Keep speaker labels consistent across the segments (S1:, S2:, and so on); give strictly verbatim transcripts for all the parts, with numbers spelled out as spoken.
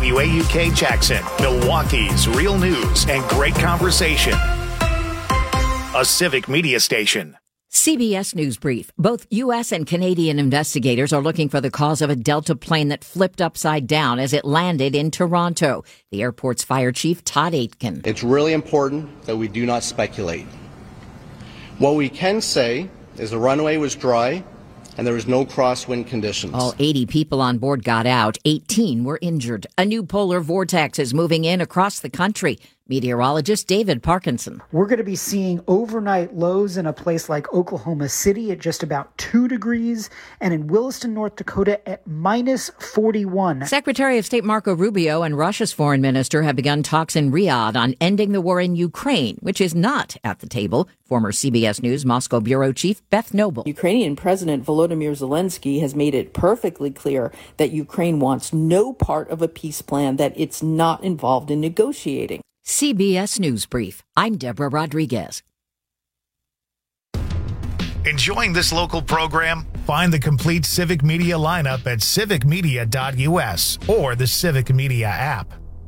S1: W A U K Jackson, Milwaukee's real news and great conversation. A Civic Media station.
S2: C B S News Brief. Both U S and Canadian investigators are looking for the cause of a Delta plane that flipped upside down as it landed in Toronto. The airport's fire chief, Todd Aitken.
S3: It's really important that we do not speculate. What we can say is the runway was dry and there was no crosswind conditions.
S2: All eighty people on board got out. eighteen were injured. A new polar vortex is moving in across the country. Meteorologist David Parkinson.
S4: We're going to be seeing overnight lows in a place like Oklahoma City at just about two degrees and in Williston, North Dakota at minus forty-one.
S2: Secretary of State Marco Rubio and Russia's foreign minister have begun talks in Riyadh on ending the war in Ukraine, which is not at the table. Former C B S News Moscow bureau chief Beth Noble.
S5: Ukrainian President Volodymyr Zelensky has made it perfectly clear that Ukraine wants no part of a peace plan, that it's not involved in negotiating.
S2: C B S News Brief. I'm Deborah Rodriguez.
S1: Enjoying this local program? Find the complete Civic Media lineup at civic media dot u s or the Civic Media app.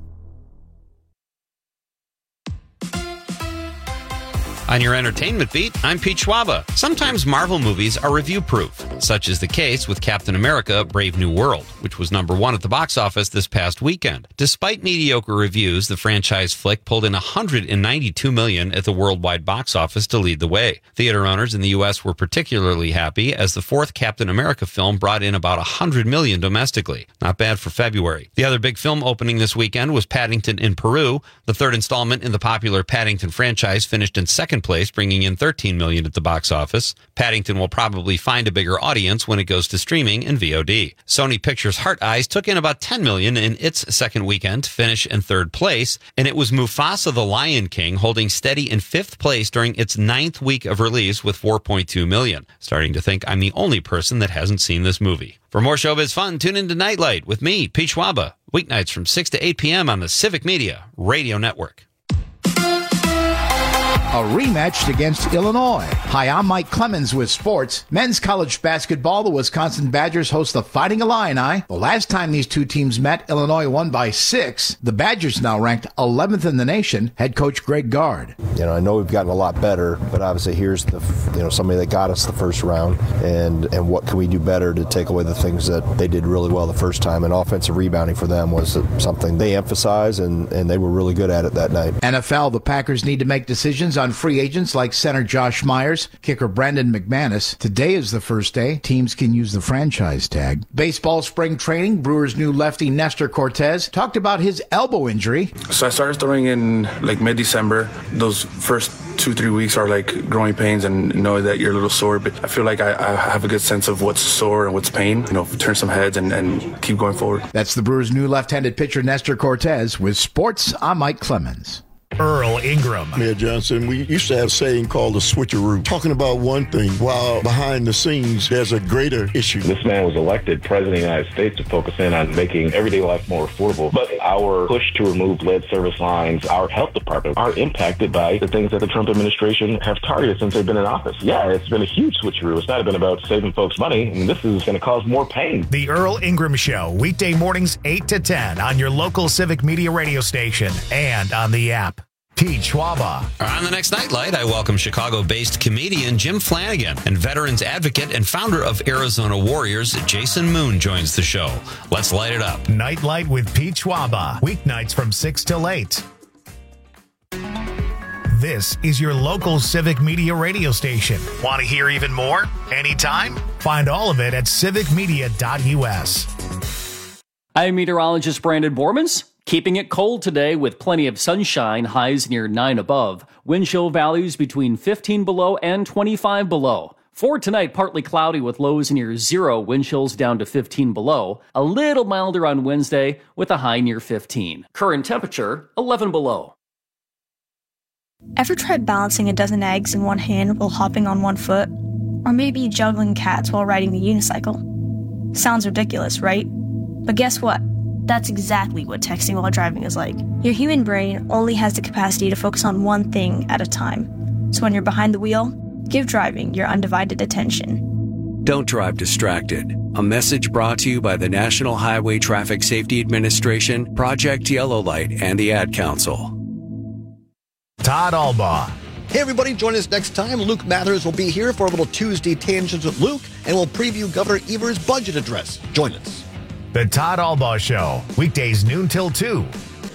S6: On your entertainment beat, I'm Pete Schwaba. Sometimes Marvel movies are review-proof. Such is the case with Captain America: Brave New World, which was number one at the box office this past weekend. Despite mediocre reviews, the franchise flick pulled in one hundred ninety-two million dollars at the worldwide box office to lead the way. Theater owners in the U S were particularly happy as the fourth Captain America film brought in about one hundred million dollars domestically. Not bad for February. The other big film opening this weekend was Paddington in Peru. The third installment in the popular Paddington franchise finished in second place, bringing in thirteen million dollars at the box office. Paddington will probably find a bigger audience when it goes to streaming and V O D. Sony Pictures' Heart Eyes took in about ten million dollars in its second weekend to finish in third place, and it was Mufasa the Lion King holding steady in fifth place during its ninth week of release with four point two million dollars. Starting to think I'm the only person that hasn't seen this movie. For more showbiz fun, tune in to Nightlight with me, Pete Schwaba, weeknights from six to eight p.m. on the Civic Media Radio Network.
S7: A rematch against Illinois. Hi, I'm Mike Clemens with sports. Men's college basketball, the Wisconsin Badgers host the Fighting Illini. The last time these two teams met, Illinois won by six. The Badgers now ranked eleventh in the nation. Head coach Greg Gard.
S8: You know, I know we've gotten a lot better, but obviously here's the, you know, somebody that got us the first round, and and what can we do better to take away the things that they did really well the first time? And offensive rebounding for them was something they emphasized, and, and they were really good at it that night.
S7: N F L, the Packers need to make decisions on free agents like center Josh Myers, kicker Brandon McManus. Today is the first day. Teams can use the franchise tag. Baseball spring training, Brewers' new lefty Nestor Cortez talked about his elbow injury.
S9: So I started throwing in like mid-December. Those first two, three weeks are like growing pains and know that you're a little sore, but I feel like I, I have a good sense of what's sore and what's pain. You know, turn some heads and, and keep going forward.
S7: That's the Brewers' new left-handed pitcher Nestor Cortez. With sports, I'm Mike Clemens.
S1: Earl Ingram.
S10: Mayor Johnson, we used to have a saying called the switcheroo, talking about one thing while behind the scenes there's a greater issue.
S11: This man was elected president of the United States to focus in on making everyday life more affordable. But our push to remove lead service lines, our health department, are impacted by the things that the Trump administration have targeted since they've been in office. Yeah, it's been a huge switcheroo. It's not been about saving folks money, and this is going to cause more pain.
S1: The Earl Ingram Show, weekday mornings eight to ten on your local Civic Media radio station and on the app. Pete Schwaba.
S6: On the next Nightlight, I welcome Chicago-based comedian Jim Flanagan, and veterans advocate and founder of Arizona Warriors, Jason Moon, joins the show. Let's light it up.
S1: Nightlight with Pete Schwaba, weeknights from six till eight. This is your local Civic Media radio station. Want to hear even more? Anytime? Find all of it at civic media dot u s.
S12: I'm meteorologist Brandon Bormans. Keeping it cold today with plenty of sunshine, highs near nine above. Wind chill values between fifteen below and twenty-five below. For tonight, partly cloudy with lows near zero, wind chills down to fifteen below. A little milder on Wednesday with a high near fifteen. Current temperature, eleven below.
S13: Ever tried balancing a dozen eggs in one hand while hopping on one foot? Or maybe juggling cats while riding the unicycle? Sounds ridiculous, right? But guess what? That's exactly what texting while driving is like. Your human brain only has the capacity to focus on one thing at a time. So when you're behind the wheel, give driving your undivided attention.
S14: Don't drive distracted. A message brought to you by the National Highway Traffic Safety Administration, Project Yellow Light, and the Ad Council.
S1: Todd Albaugh.
S15: Hey everybody, join us next time. Luke Mathers will be here for a little Tuesday Tangents with Luke, and we'll preview Governor Evers' budget address. Join us.
S1: The Todd Albaugh Show, weekdays noon till two.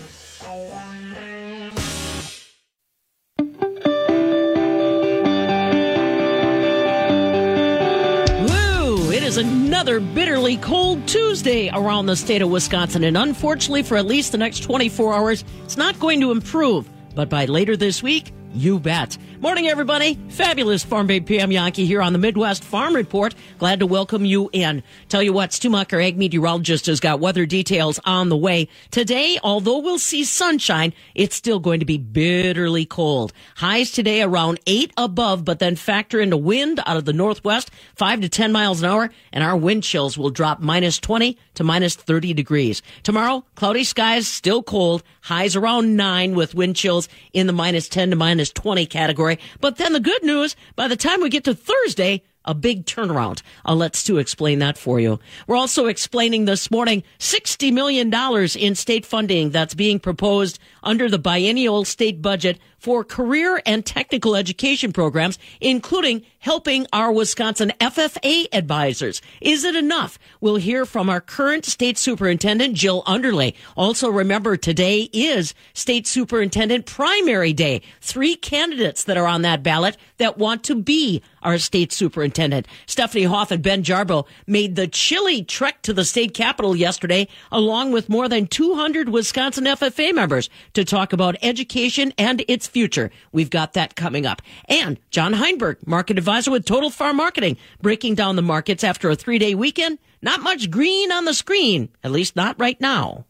S16: Is another bitterly cold Tuesday around the state of Wisconsin, and unfortunately for at least the next twenty-four hours, it's not going to improve. But by later this week, you bet. Morning, everybody. Fabulous Farm Babe Pam Yankee here on the Midwest Farm Report. Glad to welcome you in. Tell you what, Stu Muck, our ag meteorologist, has got weather details on the way. Today, although we'll see sunshine, it's still going to be bitterly cold. Highs today around eight above, but then factor in the wind out of the northwest, five to ten miles an hour, and our wind chills will drop minus twenty to minus thirty degrees. Tomorrow, cloudy skies, still cold, highs around nine with wind chills in the minus ten to minus twenty category. But then the good news, by the time we get to Thursday, a big turnaround. I'll let Stu explain that for you. We're also explaining this morning sixty million dollars in state funding that's being proposed under the biennial state budget for career and technical education programs, including helping our Wisconsin F F A advisors. Is it enough? We'll hear from our current state superintendent, Jill Underlay. Also, remember, today is state superintendent primary day. Three candidates that are on that ballot that want to be our state superintendent. Stephanie Hoff and Ben Jarbo made the chilly trek to the state capitol yesterday, along with more than two hundred Wisconsin F F A members, to talk about education and its future. We've got that coming up. And John Heinberg, market advisor with Total Farm Marketing, breaking down the markets after a three-day weekend. Not much green on the screen, at least not right now.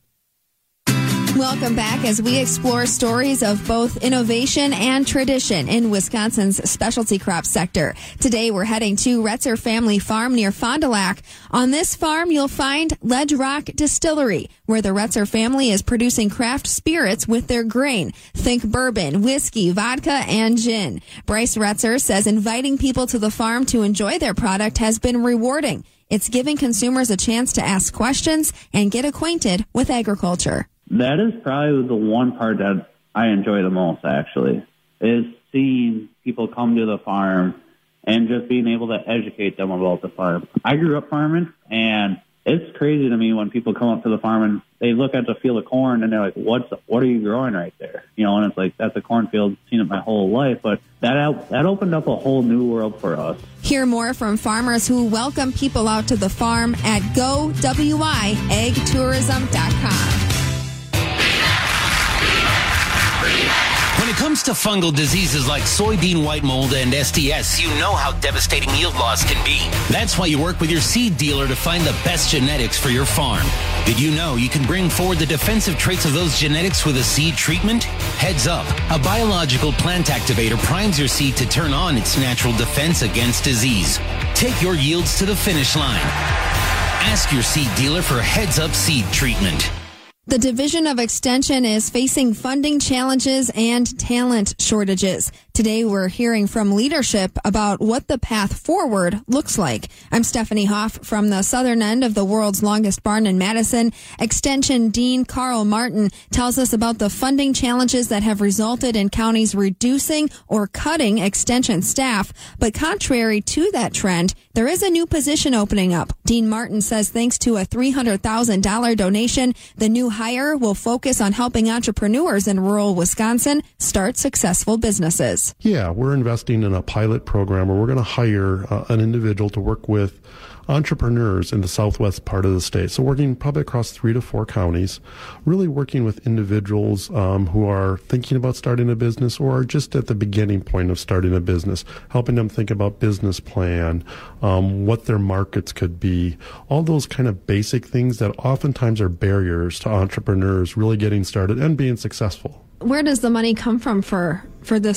S17: Welcome back as we explore stories of both innovation and tradition in Wisconsin's specialty crop sector. Today we're heading to Retzer Family Farm near Fond du Lac. On this farm you'll find Ledge Rock Distillery, where the Retzer family is producing craft spirits with their grain. Think bourbon, whiskey, vodka, and gin. Bryce Retzer says inviting people to the farm to enjoy their product has been rewarding. It's giving consumers a chance to ask questions and get acquainted with agriculture.
S18: That is probably the one part that I enjoy the most, actually, is seeing people come to the farm and just being able to educate them about the farm. I grew up farming, and it's crazy to me when people come up to the farm and they look at the field of corn and they're like, "What's what are you growing right there?" You know, and it's like, that's a cornfield. I've seen it my whole life, but that that opened up a whole new world for us.
S17: Hear more from farmers who welcome people out to the farm at go w i ag tourism dot com.
S19: When it comes to fungal diseases like soybean white mold and S T S, you know how devastating yield loss can be. That's why you work with your seed dealer to find the best genetics for your farm. Did you know you can bring forward the defensive traits of those genetics with a seed treatment? Heads up, a biological plant activator primes your seed to turn on its natural defense against disease. Take your yields to the finish line. Ask your seed dealer for Heads Up seed treatment.
S17: The Division of Extension is facing funding challenges and talent shortages. Today, we're hearing from leadership about what the path forward looks like. I'm Stephanie Hoff from the southern end of the world's longest barn in Madison. Extension Dean Carl Martin tells us about the funding challenges that have resulted in counties reducing or cutting extension staff. But contrary to that trend, there is a new position opening up. Dean Martin says thanks to a three hundred thousand dollars donation, the new hire will focus on helping entrepreneurs in rural Wisconsin start successful businesses.
S20: Yeah, we're investing in a pilot program where we're going to hire uh, an individual to work with entrepreneurs in the southwest part of the state. So working probably across three to four counties, really working with individuals um, who are thinking about starting a business or are just at the beginning point of starting a business, helping them think about business plan, um, what their markets could be, all those kind of basic things that oftentimes are barriers to entrepreneurs really getting started and being successful.
S17: Where does the money come from for, for this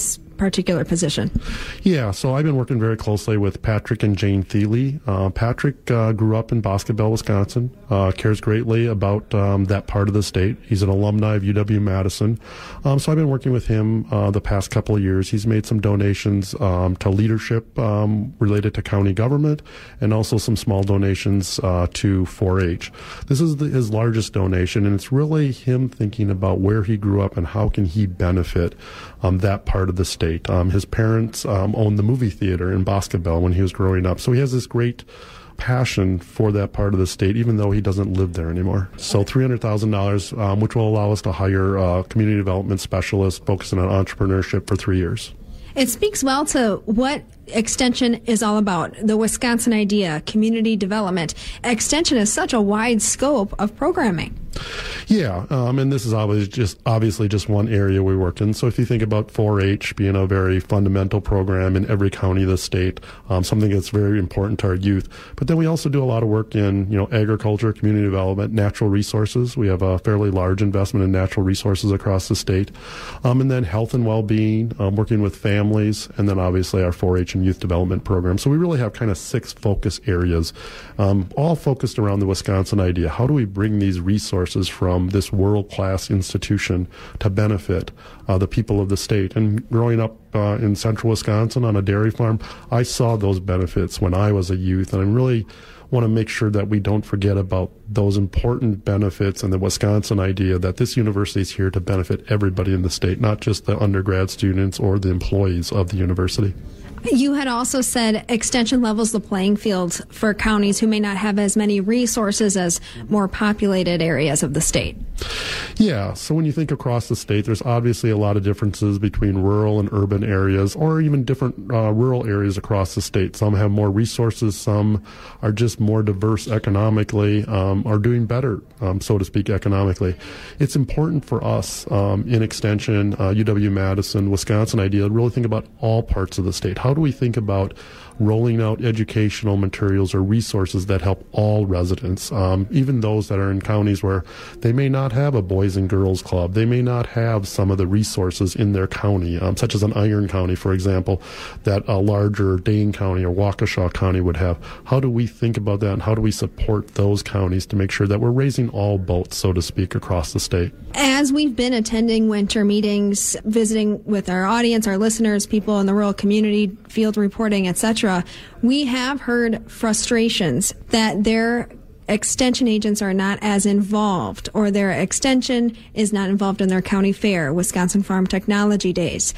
S17: particular position?
S20: Yeah, so I've been working very closely with Patrick and Jane Thiele. Uh, Patrick uh, grew up in Boscobel, Wisconsin, uh, cares greatly about um, that part of the state. He's an alumni of U W-Madison. Um, so I've been working with him uh, the past couple of years. He's made some donations um, to leadership um, related to county government and also some small donations uh, to four H. This is the, his largest donation, and it's really him thinking about where he grew up and how can he benefit um, that part of the state. Um, his parents um, owned the movie theater in Boscobel when he was growing up, so he has this great passion for that part of the state, even though he doesn't live there anymore. So three hundred thousand dollars, um, which will allow us to hire a community development specialist focusing on entrepreneurship for three years.
S17: It speaks well to what Extension is all about, the Wisconsin idea, community development. Extension is such a wide scope of programming.
S20: Yeah, um, and this is obviously just obviously just one area we work in. So if you think about four H being a very fundamental program in every county of the state, um, something that's very important to our youth. But then we also do a lot of work in, you know, agriculture, community development, natural resources. We have a fairly large investment in natural resources across the state. Um, and then health and well-being, um, working with families, and then obviously our four H and youth development program. So we really have kind of six focus areas, um, all focused around the Wisconsin idea. How do we bring these resources from this world-class institution to benefit uh, the people of the state? And growing up uh, in central Wisconsin on a dairy farm, I saw those benefits when I was a youth, and I really want to make sure that we don't forget about those important benefits and the Wisconsin idea that this university is here to benefit everybody in the state, not just the undergrad students or the employees of the university.
S17: You had also said Extension levels the playing field for counties who may not have as many resources as more populated areas of the state.
S20: Yeah, so when you think across the state, there's obviously a lot of differences between rural and urban areas, or even different uh, rural areas across the state. Some have more resources, some are just more diverse economically, um, are doing better, um, so to speak, economically. It's important for us um, in Extension, uh, U W-Madison, Wisconsin idea, to really think about all parts of the state. How do we think about rolling out educational materials or resources that help all residents, um, even those that are in counties where they may not have a Boys and Girls Club. They may not have some of the resources in their county, um, such as an Iron County, for example, that a larger Dane County or Waukesha County would have. How do we think about that, and how do we support those counties to make sure that we're raising all boats, so to speak, across the state?
S17: As we've been attending winter meetings, visiting with our audience, our listeners, people in the rural community, field reporting, et cetera, we have heard frustrations that their extension agents are not as involved, or their extension is not involved in their county fair, Wisconsin Farm Technology Days.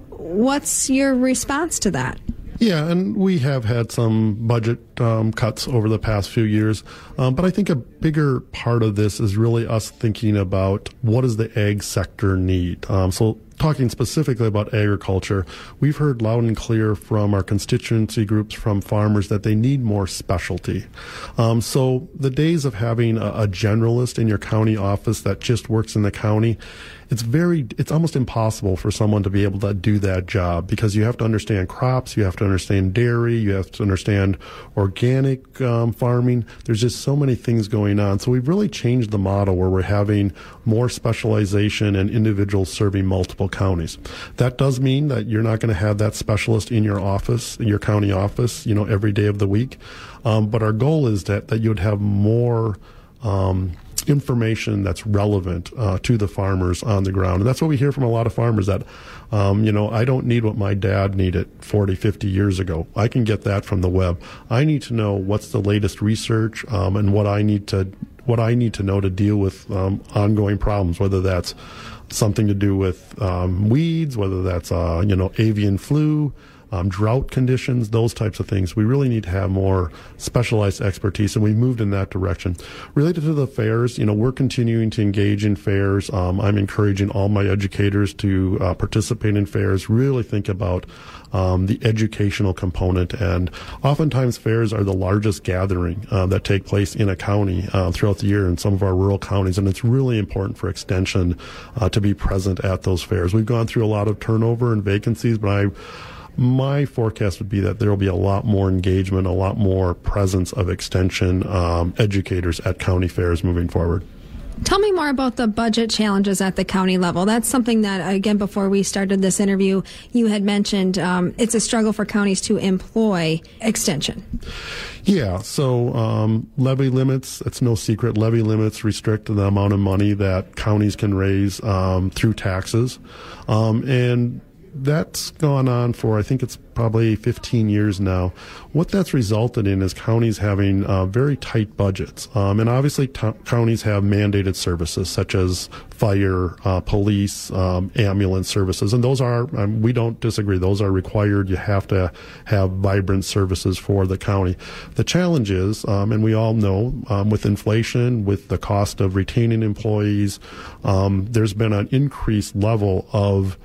S17: What's your response to that?
S20: Yeah, and we have had some budget um, cuts over the past few years, um, but I think a bigger part of this is really us thinking about what does the ag sector need. Um, so talking specifically about agriculture, we've heard loud and clear from our constituency groups, from farmers, that they need more specialty. Um, so the days of having a, a generalist in your county office that just works in the county, it's very, it's almost impossible for someone to be able to do that job, because you have to understand crops, you have to understand dairy, you have to understand organic um, farming. There's just so many things going on. So we've really changed the model where we're having more specialization and individuals serving multiple counties. That does mean that you're not going to have that specialist in your office, in your county office, you know, every day of the week. Um, but our goal is that, that you'd have more um, information that's relevant uh, to the farmers on the ground. And that's what we hear from a lot of farmers, that, um, you know, I don't need what my dad needed forty, fifty years ago. I can get that from the web. I need to know what's the latest research um, and what I need to what I need to know to deal with um, ongoing problems, whether that's something to do with um, weeds, whether that's, uh, you know, avian flu, Um, drought conditions, those types of things. We really need to have more specialized expertise, and we moved in that direction. Related to the fairs, you know, we're continuing to engage in fairs. Um, I'm encouraging all my educators to uh, participate in fairs, really think about um, the educational component. And oftentimes fairs are the largest gathering uh, that take place in a county uh, throughout the year in some of our rural counties, and it's really important for Extension uh, to be present at those fairs. We've gone through a lot of turnover and vacancies, but I My forecast would be that there will be a lot more engagement, a lot more presence of Extension um, educators at county fairs moving forward.
S17: Tell me more about the budget challenges at the county level. That's something that, again, before we started this interview, you had mentioned um, it's a struggle for counties to employ extension.
S20: Yeah, so um, levy limits, it's no secret, levy limits restrict the amount of money that counties can raise um, through taxes. Um, and that's gone on for, I think it's probably fifteen years now. What that's resulted in is counties having uh, very tight budgets. Um, and obviously t- counties have mandated services such as fire, uh, police, um, ambulance services. And those are, um, we don't disagree, those are required. You have to have vibrant services for the county. The challenge is, um, and we all know, um, with inflation, with the cost of retaining employees, um, there's been an increased level of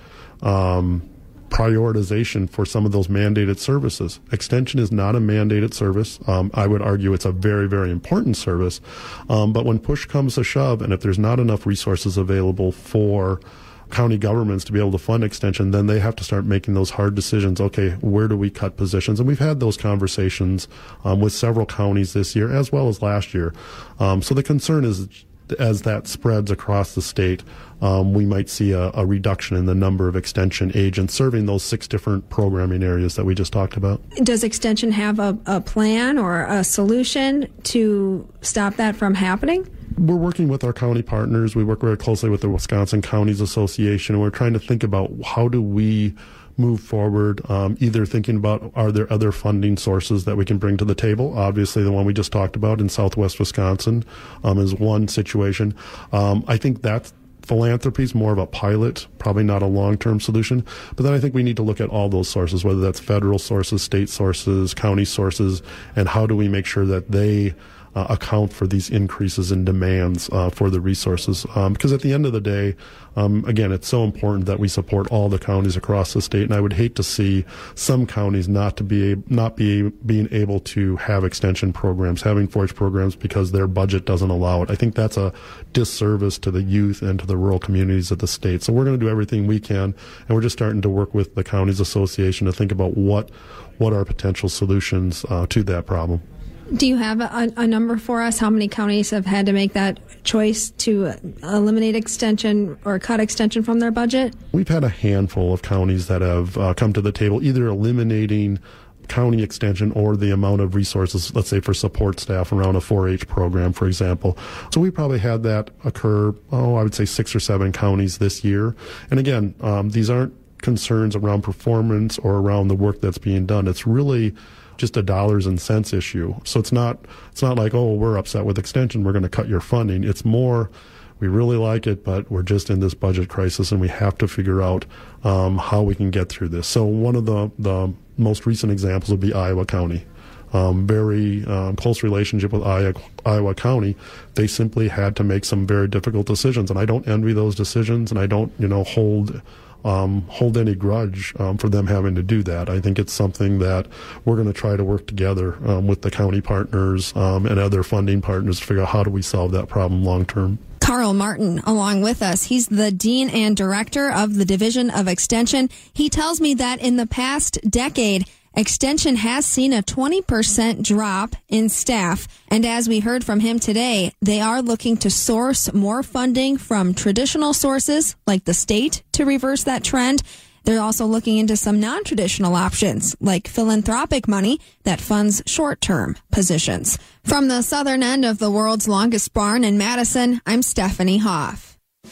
S20: Um, prioritization for some of those mandated services. Extension is not a mandated service. Um, I would argue it's a very, very important service. Um, but when push comes to shove, and if there's not enough resources available for county governments to be able to fund extension, then they have to start making those hard decisions. Okay, where do we cut positions? And we've had those conversations um, with several counties this year as well as last year. Um, so the concern is, as that spreads across the state, um, we might see a, a reduction in the number of extension agents serving those six different programming areas that we just talked about.
S17: Does extension have a, a plan or a solution to stop that from happening?
S20: We're working with our county partners. We work very closely with the Wisconsin Counties Association, and we're trying to think about how do we move forward, um, either thinking about are there other funding sources that we can bring to the table. Obviously, the one we just talked about in Southwest Wisconsin um, is one situation. Um, I think that's philanthropy is more of a pilot, probably not a long-term solution. But then I think we need to look at all those sources, whether that's federal sources, state sources, county sources, and how do we make sure that they Uh, account for these increases in demands uh, for the resources. Um, because at the end of the day, um, again, it's so important that we support all the counties across the state. And I would hate to see some counties not to be not be being able to have extension programs, having forage programs because their budget doesn't allow it. I think that's a disservice to the youth and to the rural communities of the state. So we're going to do everything we can, and we're just starting to work with the Counties Association to think about what what are potential solutions uh, to that problem.
S17: Do you have a, a number for us? How many counties have had to make that choice to eliminate extension or cut extension from their budget?
S20: We've had a handful of counties that have uh, come to the table, either eliminating county extension or the amount of resources, let's say for support staff around a four H program, for example. So we probably had that occur, oh, I would say six or seven counties this year. And again, um, these aren't concerns around performance or around the work that's being done. It's really just a dollars and cents issue. So it's not it's not like, oh, we're upset with extension, we're going to cut your funding. It's more, we really like it, but we're just in this budget crisis and we have to figure out um, how we can get through this. So one of the, the most recent examples would be Iowa County. Um, very um, close relationship with Iowa, Iowa County. They simply had to make some very difficult decisions, and I don't envy those decisions, and I don't, you know, hold Um, hold any grudge um, for them having to do that. I think it's something that we're going to try to work together um, with the county partners um, and other funding partners to figure out how do we solve that problem long term.
S17: Carl Martin along with us. He's the Dean and Director of the Division of Extension. He tells me that in the past decade, Extension has seen a twenty percent drop in staff. And as we heard from him today, they are looking to source more funding from traditional sources like the state to reverse that trend. They're also looking into some non-traditional options like philanthropic money that funds short-term positions. From the southern end of the world's longest barn in Madison, I'm Stephanie Hoff.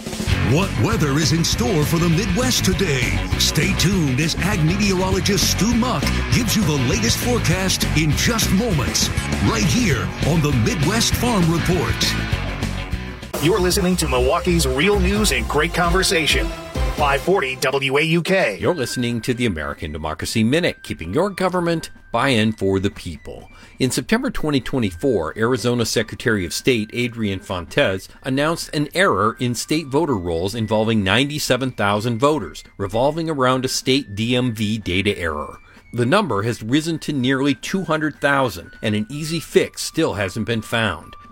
S21: What weather is in store for the Midwest today? Stay tuned as ag meteorologist Stu Muck gives you the latest forecast in just moments, right here on the Midwest Farm Report.
S1: You're listening to Milwaukee's Real News and Great Conversation. five forty W A U K.
S22: You're listening to the American Democracy Minute, keeping your government by and for the people. In September twenty twenty-four, Arizona Secretary of State Adrian Fontes announced an error in state voter rolls involving ninety-seven thousand voters, revolving around a state D M V data error. The number has risen to nearly two hundred thousand, and an easy fix still hasn't been found.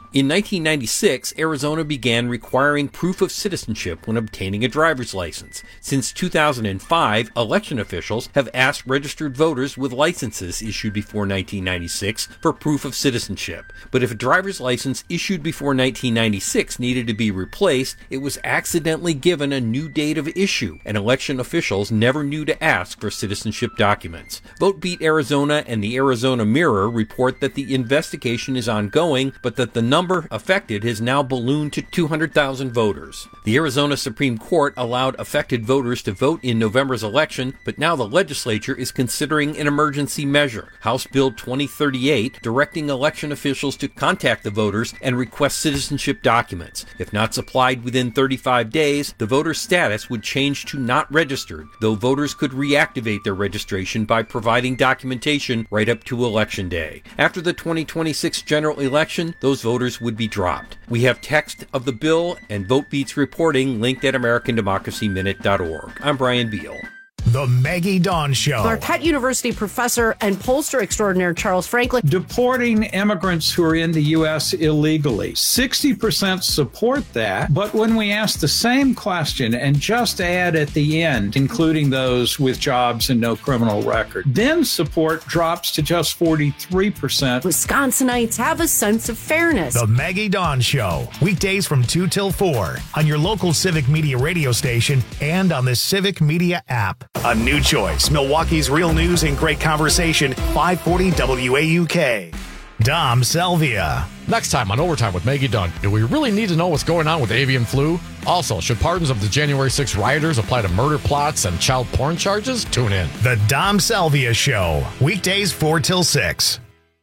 S22: In nineteen ninety-six, Arizona began requiring proof of citizenship when obtaining a driver's license. Since two thousand five, election officials have asked registered voters with licenses issued before nineteen ninety-six for proof of citizenship. But if a driver's license issued before nineteen ninety-six needed to be replaced, it was accidentally given a new date of issue, and election officials never knew to ask for citizenship documents. VoteBeat Arizona and the Arizona Mirror report that the investigation is ongoing, but that the number affected has now ballooned to two hundred thousand voters. The Arizona Supreme Court allowed affected voters to vote in November's election, but now the legislature is considering an emergency measure, House Bill twenty thirty-eight, directing election officials to contact the voters and request citizenship documents. If not supplied within thirty-five days, the voter's status would change to not registered, though voters could reactivate their registration by providing documentation right up to Election Day. After the twenty twenty-six general election, those voters would be dropped. We have text of the bill and VoteBeat's reporting linked at American Democracy Minute dot org. I'm Brian Beal.
S1: The Maggie Dawn Show.
S3: Marquette University professor and pollster extraordinaire Charles Franklin.
S4: Deporting immigrants who are in the U S illegally. sixty percent support that, but when we ask the same question and just add at the end, including those with jobs and no criminal record, then support drops to just forty-three percent.
S3: Wisconsinites have a sense of fairness.
S1: The Maggie Dawn Show. Weekdays from two till four on your local Civic Media radio station and on the Civic Media app. A new choice. Milwaukee's real news and great conversation. five forty W A U K. Dom Selvia.
S23: Next time on Overtime with Maggie Dunn, do we really need to know what's going on with avian flu? Also, should pardons of the January sixth rioters apply to murder plots and child porn charges? Tune in.
S1: The Dom Selvia Show. Weekdays four till six.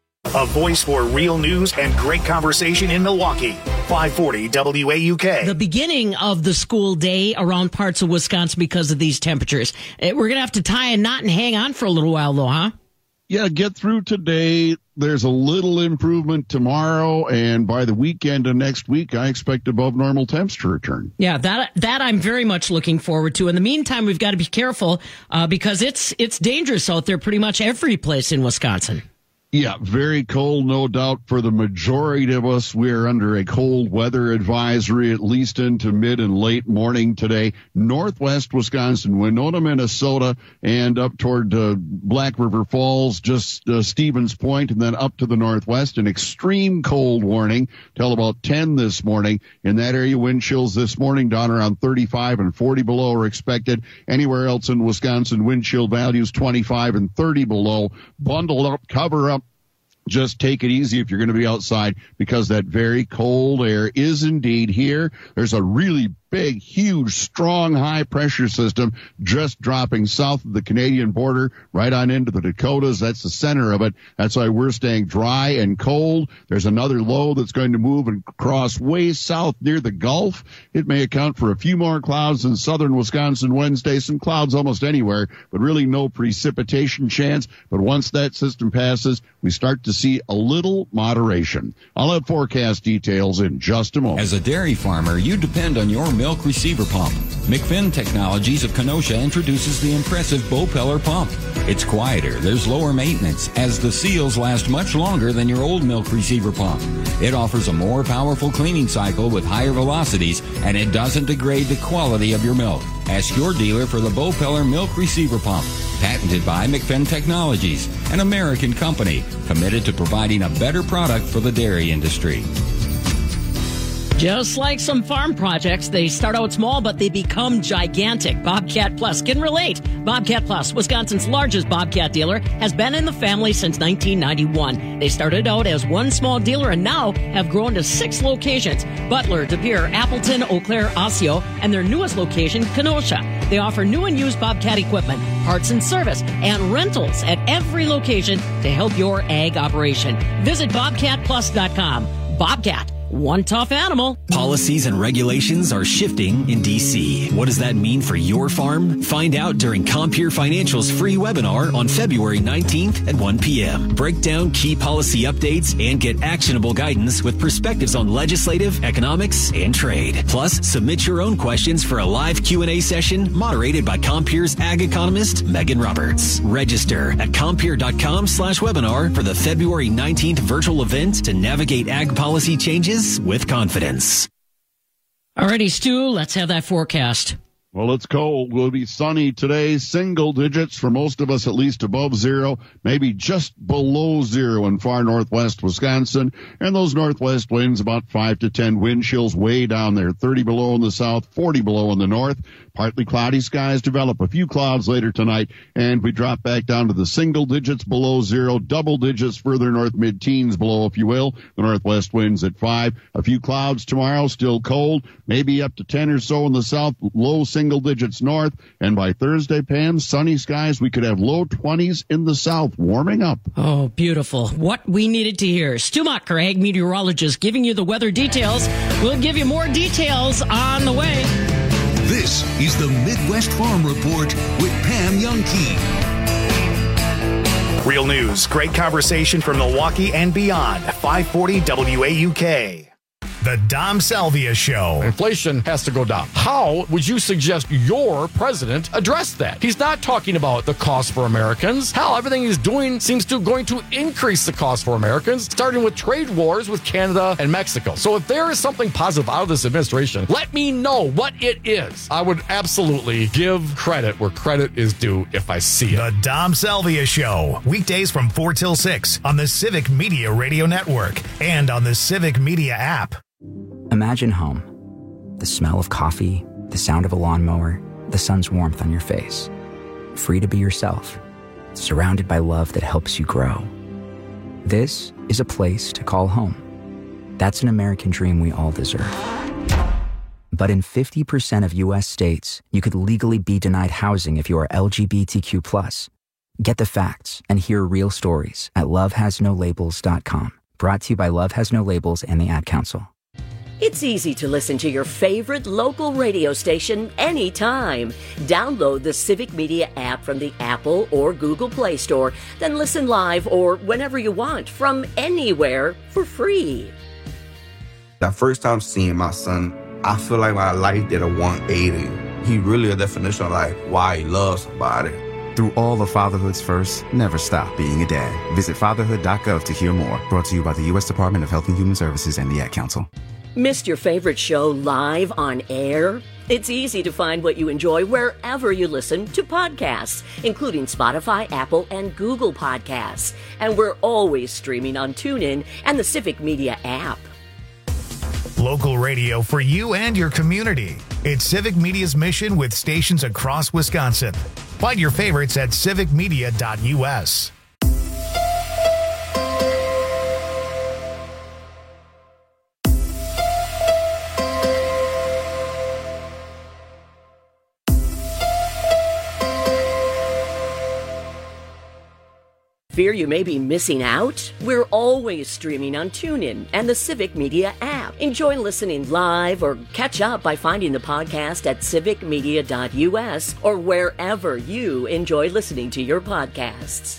S1: A voice for real news and great conversation in Milwaukee. five forty W A U K.
S16: The beginning of the school day around parts of Wisconsin because of these temperatures. We're going to have to tie a knot and hang on for a little while, though, huh?
S24: Yeah, get through today. There's a little improvement tomorrow, and by the weekend of next week, I expect above normal temps to return.
S16: Yeah, that that I'm very much looking forward to. In the meantime, we've got to be careful uh, because it's it's dangerous out there pretty much every place in Wisconsin.
S24: Yeah, very cold, no doubt. For the majority of us, we are under a cold weather advisory, at least into mid and late morning today. Northwest Wisconsin, Winona, Minnesota, and up toward uh, Black River Falls, just uh, Stevens Point, and then up to the northwest. An extreme cold warning till about ten this morning. In that area, wind chills this morning down around thirty-five and forty below are expected. Anywhere else in Wisconsin, wind chill values twenty-five and thirty below. Bundle up, cover up. Just take it easy if you're going to be outside because that very cold air is indeed here. There's a really big, huge, strong, high-pressure system just dropping south of the Canadian border right on into the Dakotas. That's the center of it. That's why we're staying dry and cold. There's another low that's going to move and cross way south near the Gulf. It may account for a few more clouds in southern Wisconsin Wednesday. Some clouds almost anywhere, but really no precipitation chance. But once that system passes, we start to see a little moderation. I'll have forecast details in just a moment.
S25: As a dairy farmer, you depend on your milk receiver pump. McFinn Technologies of Kenosha introduces the impressive Bopeller pump. It's quieter, there's lower maintenance, as the seals last much longer than your old milk receiver pump. It offers a more powerful cleaning cycle with higher velocities, and it doesn't degrade the quality of your milk. Ask your dealer for the Bopeller milk receiver pump. Patented by McFinn Technologies, an American company committed to providing a better product for the dairy industry.
S16: Just like some farm projects, they start out small, but they become gigantic. Bobcat Plus can relate. Bobcat Plus, Wisconsin's largest Bobcat dealer, has been in the family since nineteen ninety-one. They started out as one small dealer and now have grown to six locations. Butler, De Pere, Appleton, Eau Claire, Osseo, and their newest location, Kenosha. They offer new and used Bobcat equipment, parts and service, and rentals at every location to help your ag operation. Visit bobcat plus dot com. Bobcat, one tough animal.
S2: Policies and regulations are shifting in D C. What does that mean for your farm? Find out during Compeer Financial's free webinar on February nineteenth at one p.m. Break down key policy updates and get actionable guidance with perspectives on legislative, economics, and trade. Plus, submit your own questions for a live Q and A session moderated by Compeer's ag economist, Megan Roberts. Register at compeer.com slash webinar for the February nineteenth virtual event to navigate ag policy changes with confidence.
S16: Alrighty, Stu, let's have that forecast.
S24: Well, it's cold. Will be sunny today, single digits for most of us, at least above zero, maybe just below zero in far northwest Wisconsin. And those northwest winds about five to ten, wind chills way down there, thirty below in the south, forty below in the north. Partly cloudy skies develop, a few clouds later tonight, and we drop back down to the single digits below zero, double digits further north, mid-teens below, if you will. The northwest winds at five. A few clouds tomorrow, still cold, maybe up to ten or so in the south, low single digits north. And by Thursday, Pam, sunny skies. We could have low twenties in the south, warming up.
S16: Oh, beautiful. What we needed to hear. Stu Muck, our ag meteorologist, giving you the weather details. We'll give you more details on the way.
S21: This is the Midwest Farm Report with Pam Youngkey.
S1: Real news, great conversation from Milwaukee and beyond. five forty W A U K. The Dom Salvia Show.
S23: Inflation has to go down. How would you suggest your president address that? He's not talking about the cost for Americans. Hell, everything he's doing seems to going to increase the cost for Americans, starting with trade wars with Canada and Mexico. So if there is something positive out of this administration, let me know what it is. I would absolutely give credit where credit is due if I see it.
S1: The Dom Salvia Show. Weekdays from four till six on the Civic Media Radio Network and on the Civic Media app.
S5: Imagine home. The smell of coffee, the sound of a lawnmower, the sun's warmth on your face. Free to be yourself, surrounded by love that helps you grow. This is a place to call home. That's an American dream we all deserve. But in fifty percent of U S states, you could legally be denied housing if you are L G B T Q plus. Get the facts and hear real stories at love has no labels dot com. Brought to you by Love Has No Labels and the Ad Council.
S7: It's easy to listen to your favorite local radio station anytime. Download the Civic Media app from the Apple or Google Play Store, then listen live or whenever you want from anywhere for free.
S8: The first time seeing my son, I feel like my life did a one eighty. He really a definition of like why he loves somebody.
S9: Through all of fatherhood's first, never stop being a dad. Visit fatherhood dot gov to hear more. Brought to you by the U S Department of Health and Human Services and the Ad Council.
S7: Missed your favorite show live on air? It's easy to find what you enjoy wherever you listen to podcasts, including Spotify, Apple, and Google Podcasts. And we're always streaming on TuneIn and the Civic Media app.
S1: Local radio for you and your community. It's Civic Media's mission with stations across Wisconsin. Find your favorites at civic media dot U S.
S7: Fear you may be missing out? We're always streaming on TuneIn and the Civic Media app. Enjoy listening live or catch up by finding the podcast at civic media dot U S or wherever you enjoy listening to your podcasts.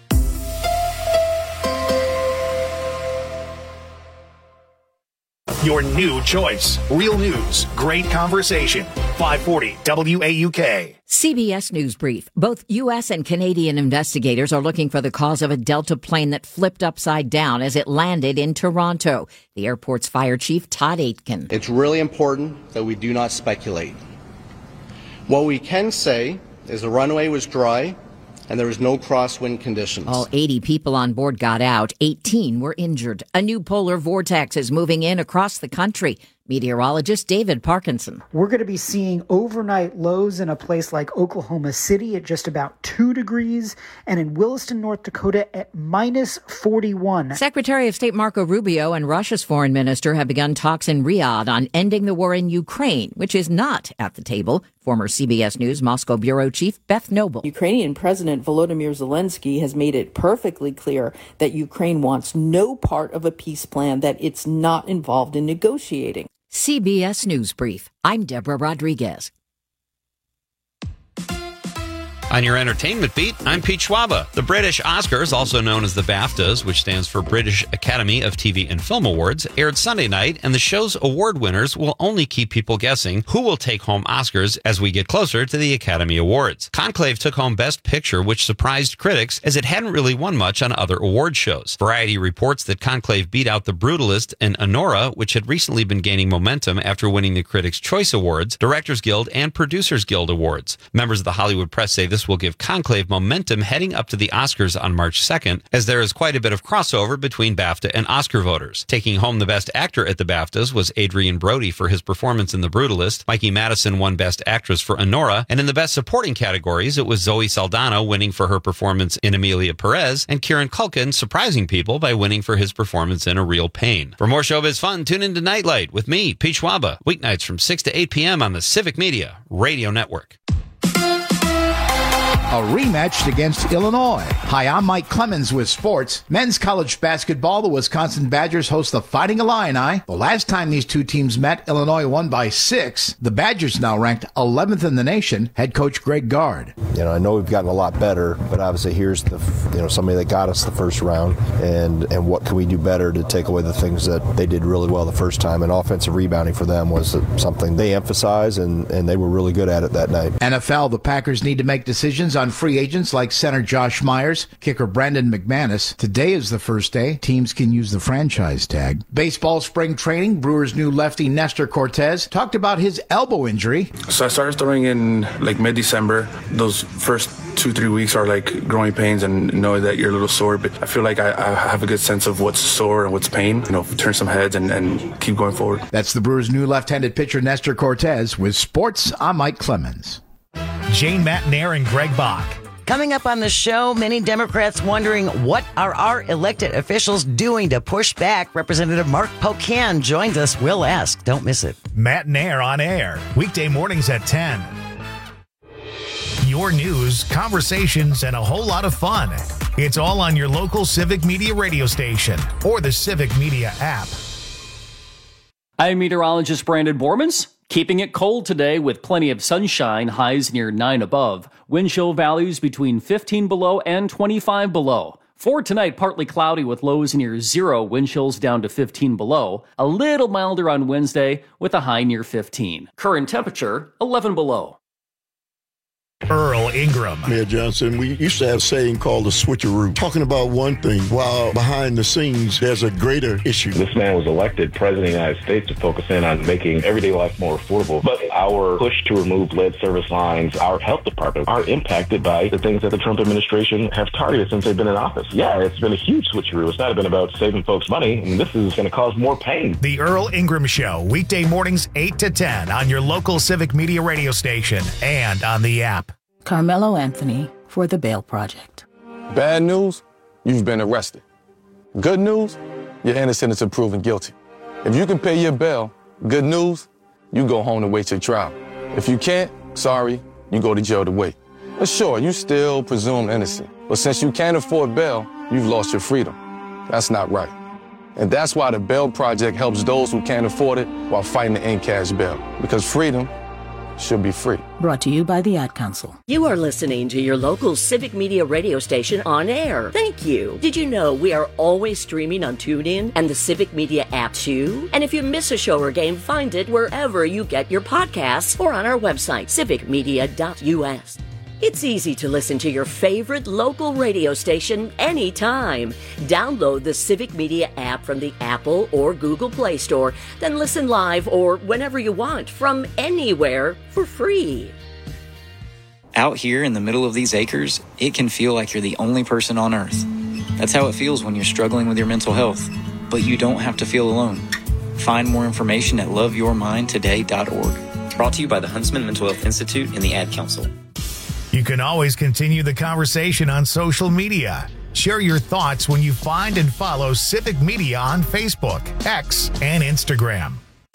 S1: Your new choice. Real news, great conversation. five forty W A U K.
S26: C B S News Brief. Both U S and Canadian investigators are looking for the cause of a Delta plane that flipped upside down as it landed in Toronto. The airport's fire chief, Todd Aitken.
S27: It's really important that we do not speculate. What we can say is the runway was dry and there was no crosswind conditions.
S26: All eighty people on board got out. eighteen were injured. A new polar vortex is moving in across the country. Meteorologist David Parkinson.
S6: We're going to be seeing overnight lows in a place like Oklahoma City at just about two degrees and in Williston, North Dakota at minus forty-one.
S26: Secretary of State Marco Rubio and Russia's foreign minister have begun talks in Riyadh on ending the war in Ukraine, which is not at the table. Former C B S News Moscow bureau chief Beth Noble.
S10: Ukrainian President Volodymyr Zelensky has made it perfectly clear that Ukraine wants no part of a peace plan that it's not involved in negotiating.
S26: C B S News Brief. I'm Deborah Rodriguez.
S11: On your entertainment beat, I'm Pete Schwaba. The British Oscars, also known as the BAFTAs, which stands for British Academy of T V and Film Awards, aired Sunday night, and the show's award winners will only keep people guessing who will take home Oscars as we get closer to the Academy Awards. Conclave took home Best Picture, which surprised critics as it hadn't really won much on other award shows. Variety reports that Conclave beat out The Brutalist and Anora, which had recently been gaining momentum after winning the Critics' Choice Awards, Directors Guild, and Producers Guild Awards. Members of the Hollywood press say this will give Conclave momentum heading up to the Oscars on March second, as there is quite a bit of crossover between BAFTA and Oscar voters. Taking home the Best Actor at the BAFTAs was Adrian Brody for his performance in The Brutalist. Mikey Madison won Best Actress for Anora, and in the Best Supporting categories, it was Zoe Saldana winning for her performance in Emilia Perez, and Kieran Culkin surprising people by winning for his performance in A Real Pain. For more showbiz fun, tune into Nightlight with me, Pete Schwaba, weeknights from six to eight p.m. on the Civic Media Radio Network.
S12: A rematch against Illinois. Hi, I'm Mike Clemens with sports. Men's college basketball, the Wisconsin Badgers host the Fighting Illini. The last time these two teams met, Illinois won by six. The Badgers now ranked eleventh in the nation. Head coach Greg Gard.
S13: You know, I know we've gotten a lot better, but obviously here's the, you know, somebody that got us the first round, and and what can we do better to take away the things that they did really well the first time? And offensive rebounding for them was something they emphasized, and and they were really good at it that night.
S12: N F L, the Packers need to make decisions on free agents like center Josh Myers, kicker Brandon McManus. Today is the first day teams can use the franchise tag. Baseball spring training, Brewers' new lefty Nestor Cortez talked about his elbow injury.
S14: So I started throwing in like mid-December. Those first two, three weeks are like growing pains and knowing that you're a little sore, but I feel like I, I have a good sense of what's sore and what's pain. You know, turn some heads and, and keep going forward.
S12: That's the Brewers' new left-handed pitcher Nestor Cortez. With sports, I'm Mike Clemens.
S1: Jane Matnair and Greg Bach.
S15: Coming up on the show, many Democrats wondering what are our elected officials doing to push back. Representative Mark Pocan joins us. We'll ask. Don't miss it.
S1: Matnair on air, weekday mornings at ten. Your news, conversations, and a whole lot of fun. It's all on your local Civic Media radio station or the Civic Media app.
S28: I'm meteorologist Brandon Bormans. Keeping it cold today with plenty of sunshine, highs near nine above. Wind chill values between fifteen below and twenty-five below. For tonight, partly cloudy with lows near zero, wind chills down to fifteen below. A little milder on Wednesday with a high near fifteen. Current temperature, eleven below.
S1: Earl Ingram.
S29: Mayor Johnson, we used to have a saying called the switcheroo, talking about one thing while behind the scenes there's a greater issue.
S30: This man was elected president of the United States to focus in on making everyday life more affordable. But our push to remove lead service lines, our health department, are impacted by the things that the Trump administration have targeted since they've been in office. Yeah, it's been a huge switcheroo. It's not been about saving folks money, and this is going to cause more pain.
S1: The Earl Ingram Show, weekday mornings eight to ten on your local Civic Media radio station and on the app.
S31: Carmelo Anthony for the Bail Project.
S32: Bad news, you've been arrested. Good news, you're innocent until proven guilty. If you can pay your bail, good news, you go home to wait your trial. If you can't, sorry, you go to jail to wait. But sure, you still presume innocent. But since you can't afford bail, you've lost your freedom. That's not right. And that's why the Bail Project helps those who can't afford it while fighting to end cash bail. Because freedom should be free.
S31: Brought to you by the Ad Council.
S7: You are listening to your local Civic Media radio station on air. Thank you. Did you know we are always streaming on TuneIn and the Civic Media app too? And if you miss a show or game, find it wherever you get your podcasts or on our website, civic media dot u s. It's easy to listen to your favorite local radio station anytime. Download the Civic Media app from the Apple or Google Play Store, then listen live or whenever you want from anywhere for free.
S33: Out here in the middle of these acres, it can feel like you're the only person on Earth. That's how it feels when you're struggling with your mental health. But you don't have to feel alone. Find more information at love your mind today dot org. Brought to you by the Huntsman Mental Health Institute and the Ad Council.
S1: You can always continue the conversation on social media. Share your thoughts when you find and follow Civic Media on Facebook, X, and Instagram.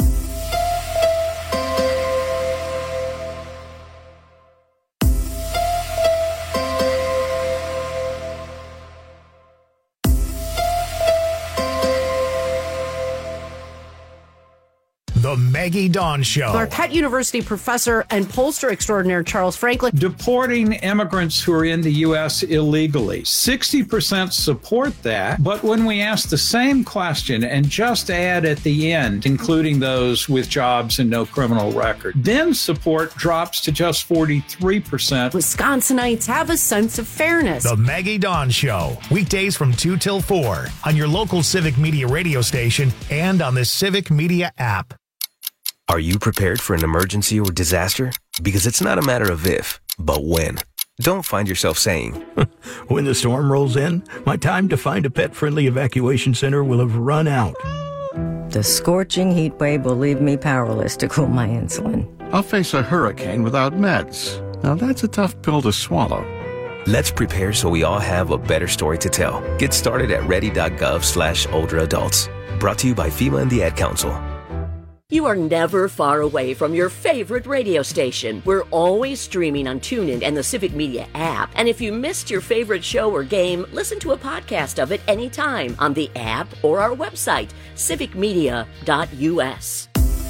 S1: The Maggie Dawn Show.
S2: Marquette University professor and pollster extraordinaire Charles Franklin.
S3: Deporting immigrants who are in the U S illegally. sixty percent support that, but when we ask the same question and just add at the end, including those with jobs and no criminal record, then support drops to just forty-three percent.
S2: Wisconsinites have a sense of fairness.
S1: The Maggie Dawn Show. Weekdays from two till four on your local Civic Media radio station and on the Civic Media app.
S4: Are you prepared for an emergency or disaster? Because it's not a matter of if, but when. Don't find yourself saying,
S16: when the storm rolls in, my time to find a pet-friendly evacuation center will have run out.
S17: The scorching heat wave will leave me powerless to cool my insulin.
S18: I'll face a hurricane without meds. Now that's a tough pill to swallow.
S4: Let's prepare so we all have a better story to tell. Get started at ready.gov slash older adults. Brought to you by FEMA and the Ad Council.
S7: You are never far away from your favorite radio station. We're always streaming on TuneIn and the Civic Media app. And if you missed your favorite show or game, listen to a podcast of it anytime on the app or our website, civic media dot u s.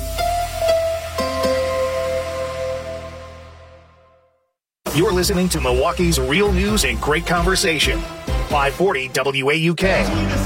S1: You're listening to Milwaukee's Real News and Great Conversation. five forty W A U K.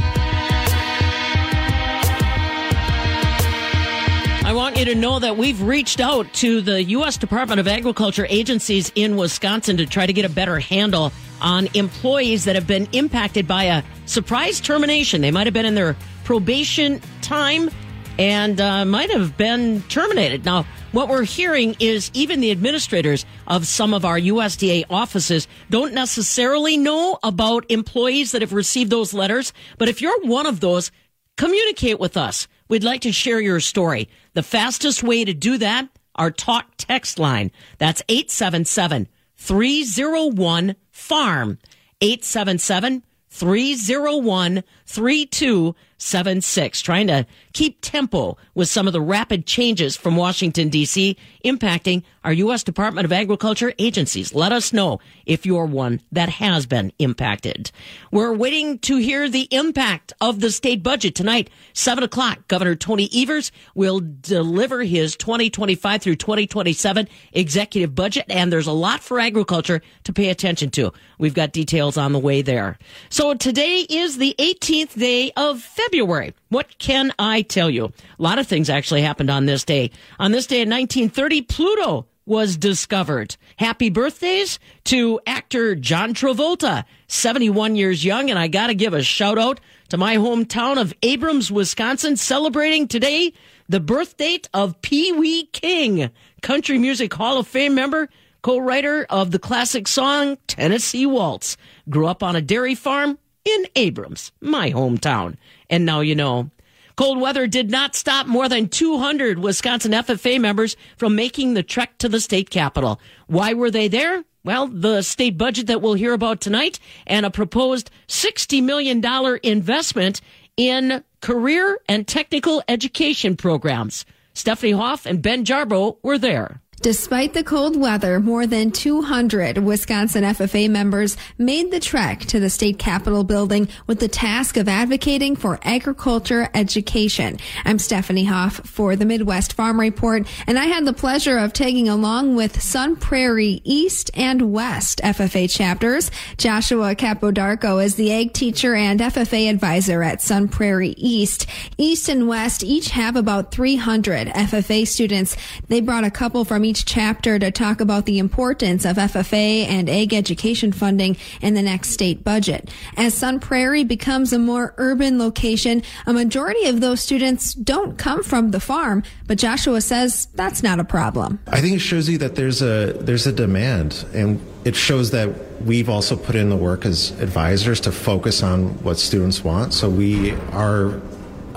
S19: I want you to know that we've reached out to the U S Department of Agriculture agencies in Wisconsin to try to get a better handle on employees that have been impacted by a surprise termination. They might have been in their probation time and uh, might have been terminated. Now, what we're hearing is even the administrators of some of our U S D A offices don't necessarily know about employees that have received those letters. But if you're one of those, communicate with us. We'd like to share your story. The fastest way to do that, our talk text line. That's eight seven seven, three oh one, farm. eight seven seven, three oh one, three two seven six. Trying to keep tempo with some of the rapid changes from Washington, D C, impacting our U S Department of Agriculture agencies. Let us know if you're one that has been impacted. We're waiting to hear the impact of the state budget tonight. seven o'clock, Governor Tony Evers will deliver his twenty twenty-five through twenty twenty-seven executive budget, and there's a lot for agriculture to pay attention to. We've got details on the way there. So today is the eighteenth day of February. What can I tell you? A lot of things actually happened on this day. On this day in nineteen thirty, Pluto was discovered. Happy birthdays to actor John Travolta, seventy-one years young, and I got to give a shout out to my hometown of Abrams, Wisconsin, celebrating today the birth date of Pee Wee King, Country Music Hall of Fame member, co-writer of the classic song Tennessee Waltz. Grew up on a dairy farm in Abrams, my hometown. And now you know. Cold weather did not stop more than two hundred Wisconsin F F A members from making the trek to the state capitol. Why were they there? Well, the state budget that we'll hear about tonight and a proposed sixty million dollars investment in career and technical education programs. Stephanie Hoff and Ben Jarbo were there.
S20: Despite the cold weather, more than two hundred Wisconsin F F A members made the trek to the state capitol building with the task of advocating for agriculture education. I'm Stephanie Hoff for the Midwest Farm Report, and I had the pleasure of tagging along with Sun Prairie East and West F F A chapters. Joshua Capodarco is the ag teacher and F F A advisor at Sun Prairie East. East and West each have about three hundred F F A students. They brought a couple from each chapter to talk about the importance of F F A and ag education funding in the next state budget. As Sun Prairie becomes a more urban location, a majority of those students don't come from the farm, but Joshua says that's not a problem.
S21: I think it shows you that there's a there's a demand, and it shows that we've also put in the work as advisors to focus on what students want. So we are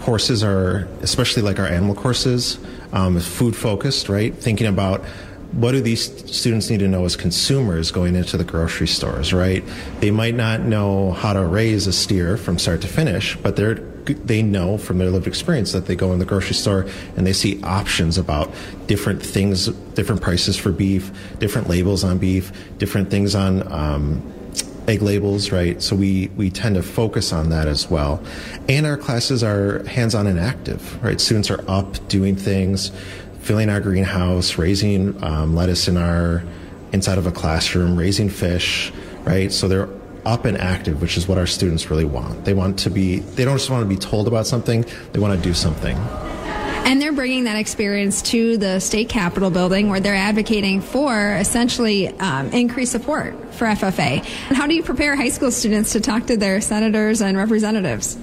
S21: courses are, especially like our animal courses, um, food focused, right? Thinking about what do these students need to know as consumers going into the grocery stores, right? They might not know how to raise a steer from start to finish, but they're they know from their lived experience that they go in the grocery store and they see options about different things, different prices for beef, different labels on beef, different things on um, egg labels, right? So we, we tend to focus on that as well. And our classes are hands-on and active, right? Students are up doing things, filling our greenhouse, raising um, lettuce in our inside of a classroom, raising fish, right? So they're up and active, which is what our students really want. They want to be, they don't just want to be told about something, they want to do something.
S20: And they're bringing that experience to the state capitol building where they're advocating for essentially um, increased support for F F A. And how do you prepare high school students to talk to their senators and representatives?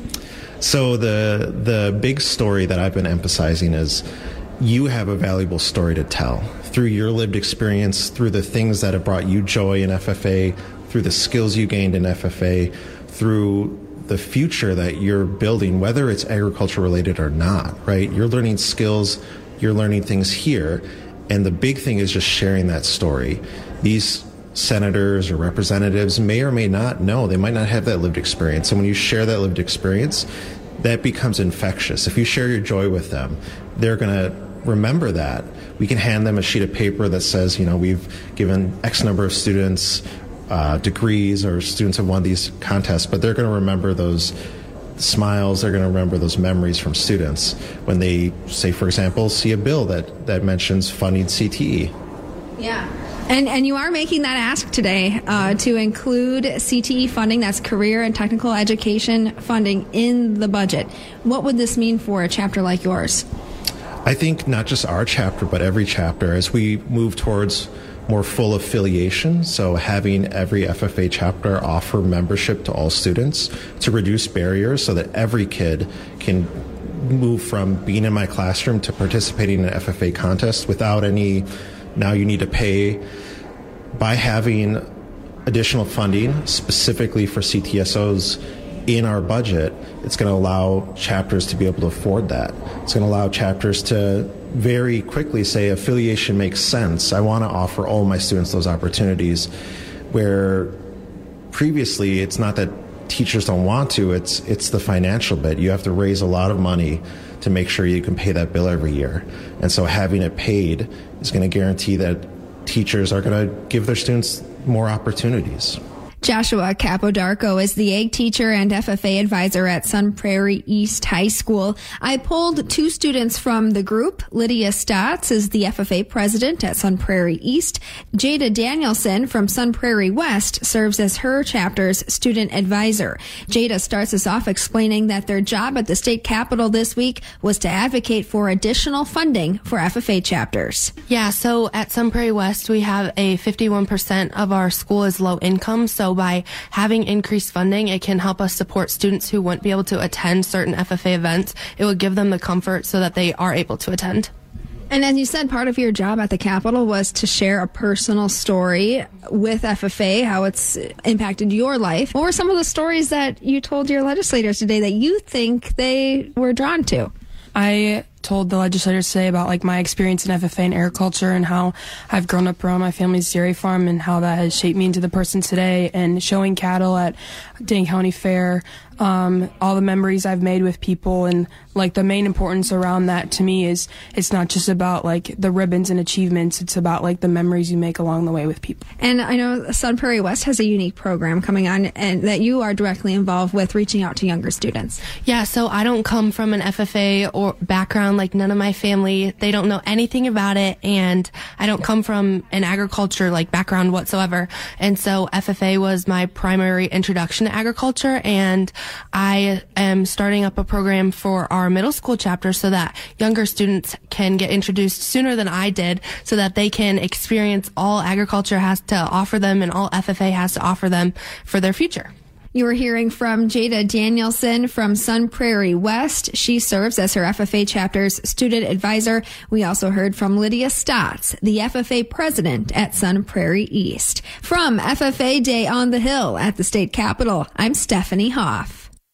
S21: So the the big story that I've been emphasizing is you have a valuable story to tell through your lived experience, through the things that have brought you joy in F F A, through the skills you gained in F F A, through the future that you're building, whether it's agriculture related or not, right? You're learning skills, you're learning things here, and the big thing is just sharing that story. These senators or representatives may or may not know, they might not have that lived experience. And when you share that lived experience, that becomes infectious. If you share your joy with them, they're going to remember that. We can hand them a sheet of paper that says, you know, we've given X number of students uh, degrees, or students have won these contests, but they're going to remember those smiles, they're going to remember those memories from students when they, say, for example, see a bill that, that mentions funding C T E.
S20: Yeah. And and you are making that ask today uh, to include C T E funding, that's career and technical education funding, in the budget. What would this mean for a chapter like yours?
S21: I think not just our chapter, but every chapter, as we move towards more full affiliation, so having every F F A chapter offer membership to all students to reduce barriers so that every kid can move from being in my classroom to participating in an F F A contest without any, now you need to pay. By having additional funding specifically for C T S Os in our budget, it's going to allow chapters to be able to afford that. It's going to allow chapters to very quickly say affiliation makes sense. I want to offer all my students those opportunities, where previously it's not that teachers don't want to, it's it's the financial bit. You have to raise a lot of money to make sure you can pay that bill every year. And so having it paid is going to guarantee that teachers are going to give their students more opportunities.
S20: Joshua Capodarco is the ag teacher and F F A advisor at Sun Prairie East High School. I polled two students from the group. Lydia Stotts is the F F A president at Sun Prairie East. Jada Danielson from Sun Prairie West serves as her chapter's student advisor. Jada starts us off explaining that their job at the state capitol this week was to advocate for additional funding for F F A chapters.
S5: Yeah, so at Sun Prairie West, we have a fifty-one percent of our school is low income, so by having increased funding, it can help us support students who wouldn't be able to attend certain F F A events. It would give them the comfort so that they are able to attend.
S20: And as you said, part of your job at the Capitol was to share a personal story with F F A, how it's impacted your life. What were some of the stories that you told your legislators today that you think they were drawn to?
S6: I told the legislators today about like my experience in F F A and agriculture and how I've grown up around my family's dairy farm and how that has shaped me into the person today, and showing cattle at Dane County Fair, um, all the memories I've made with people, and like the main importance around that to me is it's not just about like the ribbons and achievements, it's about like the memories you make along the way with people.
S20: And I know Sun Prairie West has a unique program coming on and that you are directly involved with, reaching out to younger students.
S5: Yeah, so I don't come from an F F A or background. Like none of my family, they don't know anything about it, and I don't come from an agriculture like background whatsoever. And so F F A was my primary introduction to agriculture, and I am starting up a program for our middle school chapter so that younger students can get introduced sooner than I did, so that they can experience all agriculture has to offer them and all F F A has to offer them for their future.
S20: You were hearing from Jada Danielson from Sun Prairie West. She serves as her F F A chapter's student advisor. We also heard from Lydia Stotts, the F F A president at Sun Prairie East. From F F A Day on the Hill at the state capitol, I'm Stephanie Hoff.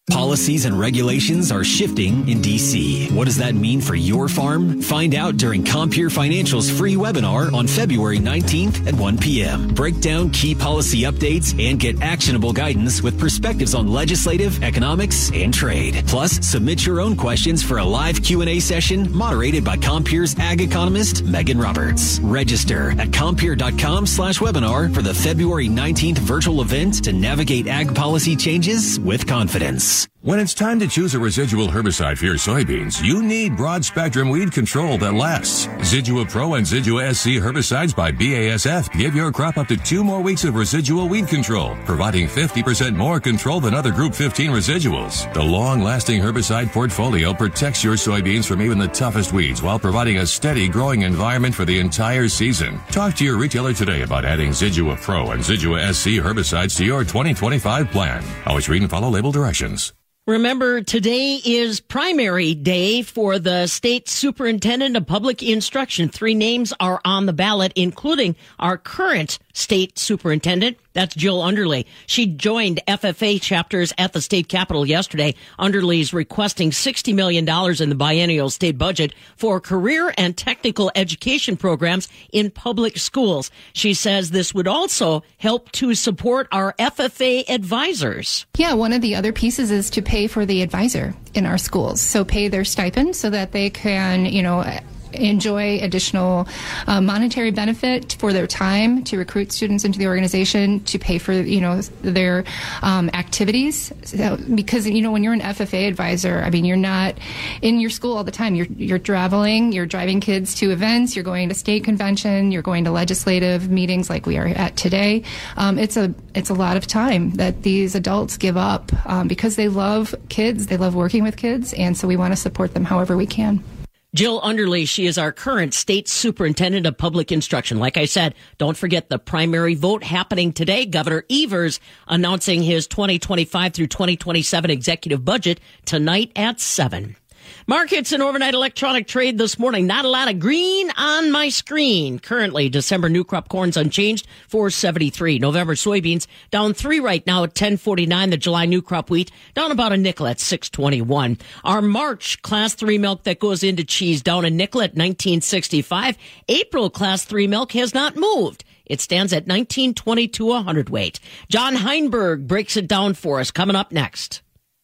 S8: Policies and regulations are shifting in D C. What does that mean for your farm? Find out during Compeer Financial's free webinar on February nineteenth at one p.m. Break down key policy updates and get actionable guidance with perspectives on legislative, economics, and trade. Plus, submit your own questions for a live Q and A session moderated by Compeer's ag economist, Megan Roberts. Register at compeer.com slash webinar for the February nineteenth virtual event to navigate ag policy changes with confidence.
S9: When it's time to choose a residual herbicide for your soybeans, you need broad-spectrum weed control that lasts. Zidua Pro and Zidua S C herbicides by B A S F give your crop up to two more weeks of residual weed control, providing fifty percent more control than other Group fifteen residuals. The long-lasting herbicide portfolio protects your soybeans from even the toughest weeds while providing a steady growing environment for the entire season. Talk to your retailer today about adding Zidua Pro and Zidua S C herbicides to your twenty twenty-five plan. Always read and follow label directions.
S19: Remember, today is primary day for the state superintendent of public instruction. Three names are on the ballot, including our current state superintendent. That's Jill Underly. She joined F F A chapters at the state capitol yesterday. Underly's requesting sixty million dollars in the biennial state budget for career and technical education programs in public schools. She says this would also help to support our F F A advisors.
S10: Yeah, one of the other pieces is to pay for the advisor in our schools. So pay their stipend so that they can, you know, enjoy additional uh, monetary benefit for their time to recruit students into the organization, to pay for, you know, their um, activities. So, because, you know, when you're an F F A advisor, I mean, you're not in your school all the time. You're, you're traveling, you're driving kids to events, you're going to state convention, you're going to legislative meetings like we are at today. Um, it's a, it's a lot of time that these adults give up um, because they love kids, they love working with kids, and so we want to support them however we can.
S19: Jill Underly, she is our current state superintendent of public instruction. Like I said, don't forget the primary vote happening today. Governor Evers announcing his twenty twenty-five through twenty twenty-seven executive budget tonight at seven. Markets and overnight electronic trade this morning. Not a lot of green on my screen. Currently, December new crop corn's unchanged, four seventy-three. November soybeans down three right now at ten forty-nine. The July new crop wheat down about a nickel at six twenty-one. Our March class three milk that goes into cheese down a nickel at nineteen sixty-five. April class three milk has not moved. It stands at nineteen twenty-two a hundredweight. John Heinberg breaks it down for us coming up next.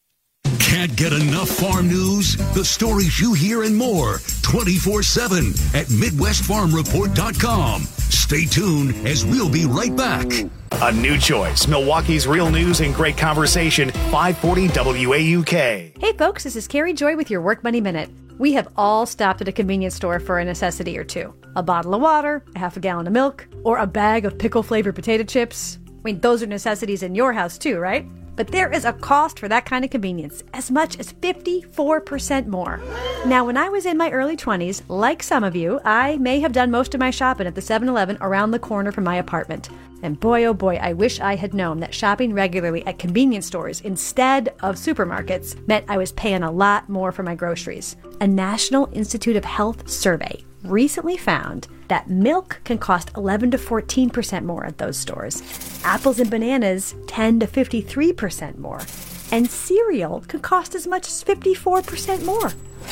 S11: Can't get enough farm news? The stories you hear and more twenty-four seven at Midwest Farm Report dot com. Stay tuned as we'll be right back.
S1: A new choice, Milwaukee's real news and great conversation, five forty W A U K.
S12: Hey folks, this is Carrie Joy with your Work Money Minute. We have all stopped at a convenience store for a necessity or two. A bottle of water, a half a gallon of milk, or a bag of pickle-flavored potato chips. I mean, those are necessities in your house too, right? But there is a cost for that kind of convenience, as much as fifty-four percent more. Now, when I was in my early twenties, like some of you, I may have done most of my shopping at the seven eleven around the corner from my apartment. And boy, oh boy, I wish I had known that shopping regularly at convenience stores instead of supermarkets meant I was paying a lot more for my groceries. A National Institute of Health survey recently found that milk can cost eleven to fourteen percent more at those stores. Apples and bananas, ten to fifty-three percent more. And cereal can cost as much as fifty-four percent more.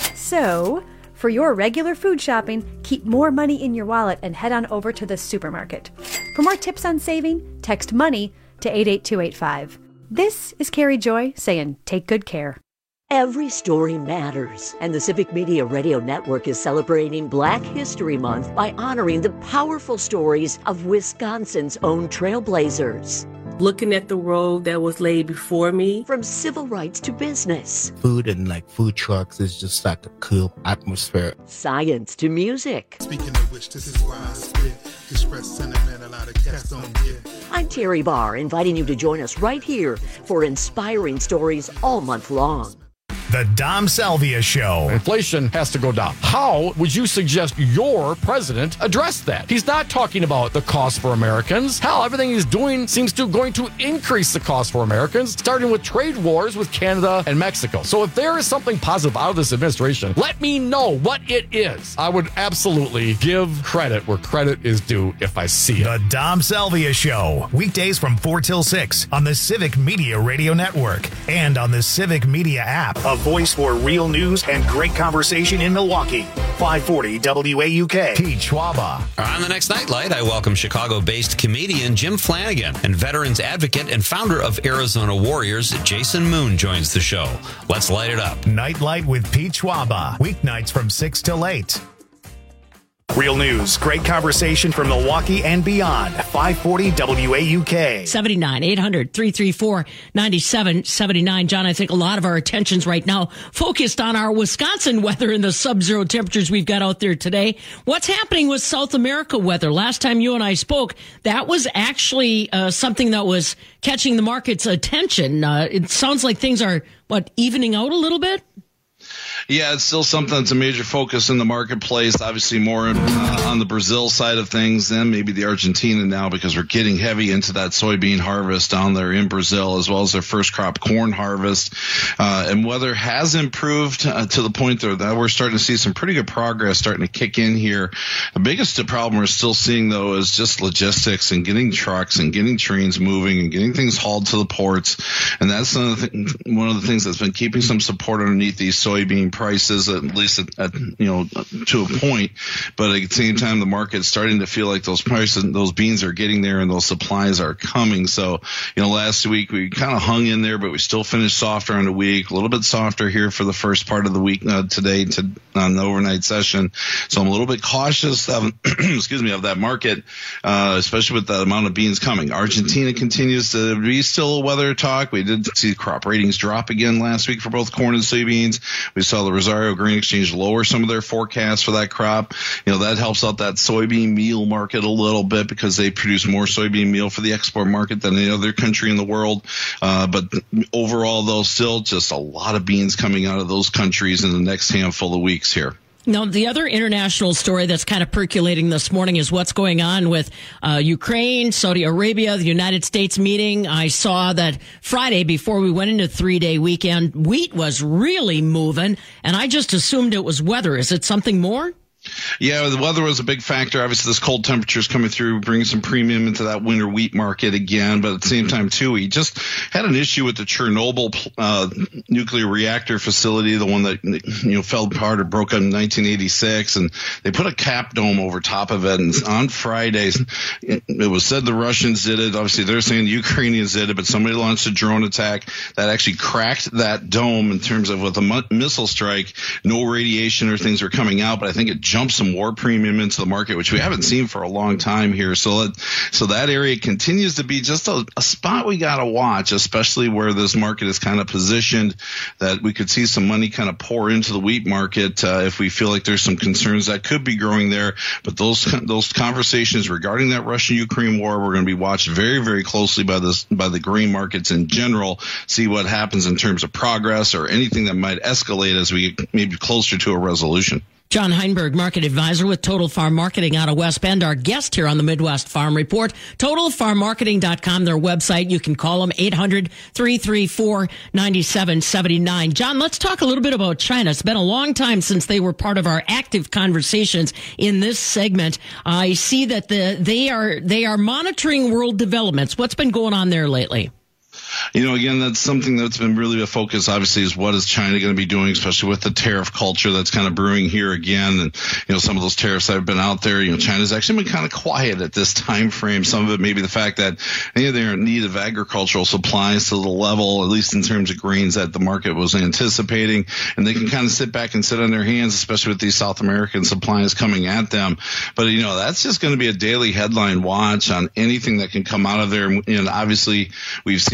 S12: So, for your regular food shopping, keep more money in your wallet and head on over to the supermarket. For more tips on saving, text MONEY to eight eight two eight five. This is Carrie Joy saying take good care.
S7: Every story matters, and the Civic Media Radio Network is celebrating Black History Month by honoring the powerful stories of Wisconsin's own trailblazers.
S13: Looking at the road that was laid before me.
S7: From civil rights to business.
S14: Food and like food trucks is just like a cool atmosphere.
S7: Science to music.
S22: Speaking of which, this is why I spit. Express sentiment, a lot of cats don't get.
S7: I'm Terry Barr, inviting you to join us right here for inspiring stories all month long.
S1: The Dom Salvia Show.
S3: Inflation has to go down. How would you suggest your president address that? He's not talking about the cost for Americans. Hell, everything he's doing seems to going to increase the cost for Americans, starting with trade wars with Canada and Mexico. So if there is something positive out of this administration, let me know what it is. I would absolutely give credit where credit is due if I see it.
S1: The Dom Salvia Show. Weekdays from four till six on the Civic Media Radio Network and on the Civic Media app. A voice for real news and great conversation in Milwaukee. five forty W A U K. Pete Schwaba.
S15: On the next Nightlight, I welcome Chicago-based comedian Jim Flanagan and veterans advocate and founder of Arizona Warriors, Jason Moon, joins the show. Let's light it up.
S1: Nightlight with Pete Schwaba. Weeknights from six till eight. Real news, great conversation from Milwaukee and beyond. five forty W A U K.
S19: seventy-nine, eight hundred, three three four, nine seven seven nine. John, I think a lot of our attention's right now focused on our Wisconsin weather and the sub-zero temperatures we've got out there today. What's happening with South America weather? Last time you and I spoke, that was actually uh, something that was catching the market's attention. Uh, it sounds like things are, what, evening out a little bit?
S23: Yeah, it's still something that's a major focus in the marketplace. Obviously more uh, on the Brazil side of things than maybe the Argentina now, because we're getting heavy into that soybean harvest down there in Brazil, as well as their first crop corn harvest. Uh, and weather has improved uh, to the point that we're starting to see some pretty good progress starting to kick in here. The biggest problem we're still seeing, though, is just logistics and getting trucks and getting trains moving and getting things hauled to the ports. And that's one of the, th- one of the things that's been keeping some support underneath these soybean prices, at least at, at you know to a point. But at the same time, the market's starting to feel like those prices, those beans are getting there and those supplies are coming. So, you know, last week we kind of hung in there, but we still finished softer on the week, a little bit softer here for the first part of the week uh, today to on the overnight session. So I'm a little bit cautious of, excuse me, of that market, uh, especially with the amount of beans coming. Argentina continues to be still a weather talk. We did see crop ratings drop again last week for both corn and soybeans. We saw the Rosario Grain Exchange lower some of their forecasts for that crop. You know, that helps out that soybean meal market a little bit because they produce more soybean meal for the export market than any other country in the world. Uh, but overall, though, still just a lot of beans coming out of those countries in the next handful of weeks here.
S19: Now, the other international story that's kind of percolating this morning is what's going on with uh, Ukraine, Saudi Arabia, the United States meeting. I saw that Friday, before we went into three-day weekend, wheat was really moving, and I just assumed it was weather. Is it something more?
S23: Yeah, the weather was a big factor. Obviously, this cold temperatures coming through, bringing some premium into that winter wheat market again. But at the same time, too, we just had an issue with the Chernobyl uh, nuclear reactor facility, the one that you know fell apart or broke up in nineteen eighty-six, and they put a cap dome over top of it. And on Fridays, it, it was said the Russians did it. Obviously, they're saying the Ukrainians did it, but somebody launched a drone attack that actually cracked that dome in terms of with a mu- missile strike. No radiation or things were coming out, but I think it jump some more premium into the market, which we haven't seen for a long time here. So that, so that area continues to be just a, a spot we got to watch, especially where this market is kind of positioned, that we could see some money kind of pour into the wheat market uh, if we feel like there's some concerns that could be growing there. But those those conversations regarding that Russia-Ukraine war, we're going to be watched very, very closely by this by the grain markets in general, see what happens in terms of progress or anything that might escalate as we get maybe closer to a resolution.
S19: John Heinberg, market advisor with Total Farm Marketing out of West Bend, our guest here on the Midwest Farm Report. total farm marketing dot com, their website. You can call them eight hundred, three three four, nine seven seven nine. John, let's talk a little bit about China. It's been a long time since they were part of our active conversations in this segment. I see that the they are they are monitoring world developments. What's been going on there lately?
S23: You know, again, that's something that's been really a focus, obviously, is what is China going to be doing, especially with the tariff culture that's kind of brewing here again. And, you know, some of those tariffs that have been out there, you know, China's actually been kind of quiet at this time frame. Some of it may be the fact that you know, they're in need of agricultural supplies to the level, at least in terms of grains, that the market was anticipating. And they can kind of sit back and sit on their hands, especially with these South American supplies coming at them. But, you know, that's just going to be a daily headline watch on anything that can come out of there. And obviously, we've seen in the past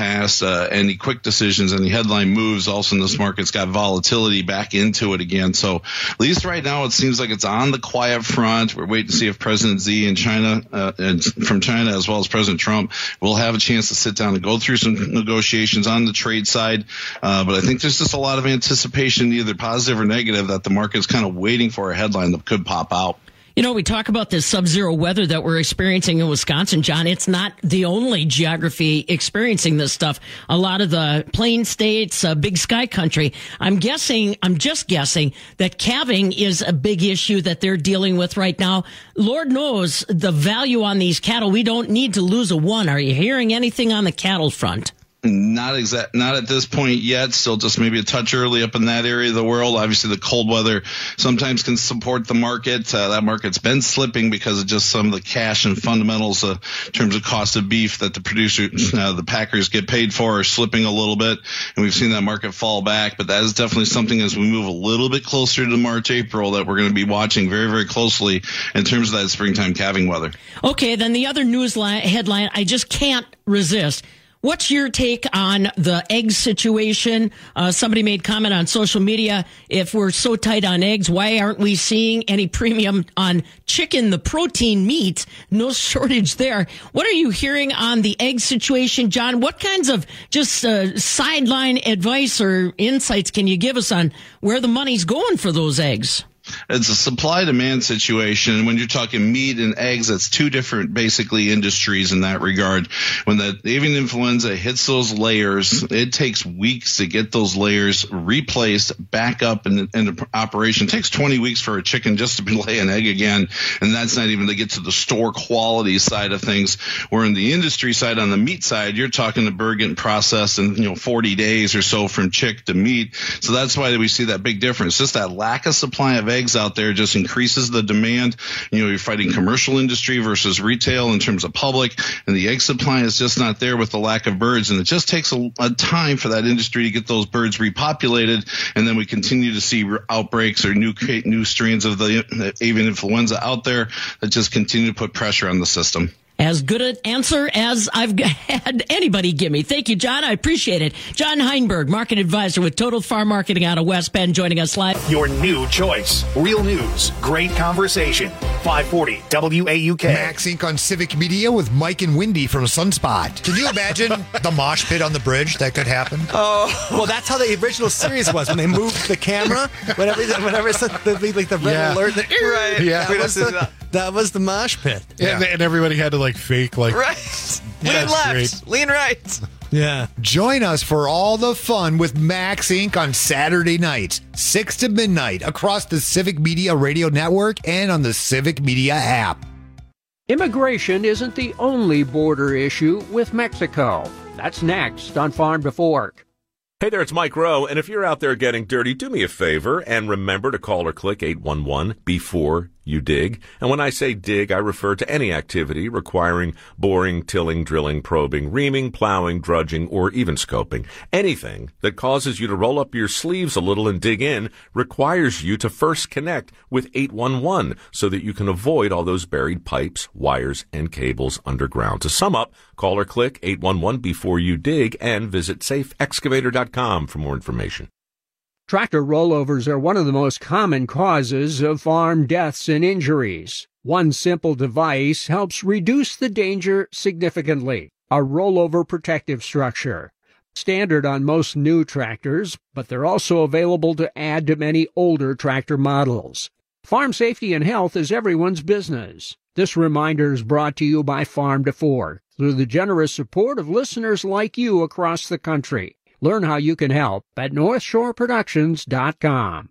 S23: past. Uh, any quick decisions, any headline moves, also in this market's got volatility back into it again. So at least right now, it seems like it's on the quiet front. We're waiting to see if President Xi in China, uh, and from China, as well as President Trump, will have a chance to sit down and go through some negotiations on the trade side. Uh, but I think there's just a lot of anticipation, either positive or negative, that the market's kind of waiting for a headline that could pop out.
S19: You know, we talk about this sub-zero weather that we're experiencing in Wisconsin, John. It's not the only geography experiencing this stuff. A lot of the plain states, uh, big sky country. I'm guessing, I'm just guessing that calving is a big issue that they're dealing with right now. Lord knows the value on these cattle. We don't need to lose a one. Are you hearing anything on the cattle front?
S23: Not exact, not at this point yet. Still just maybe a touch early up in that area of the world. Obviously, the cold weather sometimes can support the market. Uh, that market's been slipping because of just some of the cash and fundamentals uh, in terms of cost of beef that the producers, uh, the packers get paid for, are slipping a little bit. And we've seen that market fall back. But that is definitely something as we move a little bit closer to March, April, that we're going to be watching very, very closely in terms of that springtime calving weather.
S19: Okay, then the other news line, headline, I just can't resist. What's your take on the egg situation? Uh, somebody made comment on social media. If we're so tight on eggs, why aren't we seeing any premium on chicken, the protein meat? No shortage there. What are you hearing on the egg situation, John? What kinds of just uh, sideline advice or insights can you give us on where the money's going for those eggs?
S23: It's a supply-demand situation. When you're talking meat and eggs, that's two different, basically, industries in that regard. When the avian influenza hits those layers, it takes weeks to get those layers replaced back up in, in operation. It takes twenty weeks for a chicken just to lay an egg again, and that's not even to get to the store quality side of things. Where in the industry side, on the meat side, you're talking the bird getting processed in, you know, forty days or so from chick to meat. So that's why we see that big difference. Just that lack of supply of eggs out there just increases the demand. You know, you're fighting commercial industry versus retail in terms of public, and the egg supply is just not there with the lack of birds. And it just takes a, a time for that industry to get those birds repopulated, and then we continue to see outbreaks or new new strains of the, the avian influenza out there that just continue to put pressure on the system.
S19: As good an answer as I've had anybody give me. Thank you, John. I appreciate it. John Heinberg, market advisor with Total Farm Marketing out of West Bend, joining us live.
S1: Your new choice. Real news. Great conversation. five forty W A U K.
S2: Max Incorporated on Civic Media with Mike and Wendy from Sunspot. Can you imagine the mosh pit on the bridge that could happen?
S16: Oh, well, that's how the original series was when they moved the camera. Whenever, whenever it's the, like the red
S2: Yeah.
S16: alert, the, right?
S2: Yeah.
S16: that was the, that was the mosh pit.
S2: Yeah.
S17: And, and everybody had to like fake like
S16: Right.
S17: Yeah,
S16: Lean left.
S17: great.
S16: Lean right.
S2: Yeah. Join us for all the fun with Max Incorporated on Saturday nights, six to midnight, across the Civic Media Radio Network and on the Civic Media app.
S24: Immigration isn't the only border issue with Mexico. That's next on Farm to Fork.
S25: Hey there, it's Mike Rowe, and if you're out there getting dirty, do me a favor and remember to call or click eight one one before you dig. And when I say dig, I refer to any activity requiring boring, tilling, drilling, probing, reaming, plowing, drudging, or even scoping. Anything that causes you to roll up your sleeves a little and dig in requires you to first connect with eight one one so that you can avoid all those buried pipes, wires, and cables underground. To sum up, call or click eight one one before you dig and visit safe excavator dot com for more information.
S24: Tractor rollovers are one of the most common causes of farm deaths and injuries. One simple device helps reduce the danger significantly. A rollover protective structure. Standard on most new tractors, but they're also available to add to many older tractor models. Farm safety and health is everyone's business. This reminder is brought to you by Farm to Fork through the generous support of listeners like you across the country. Learn how you can help at north shore productions dot com.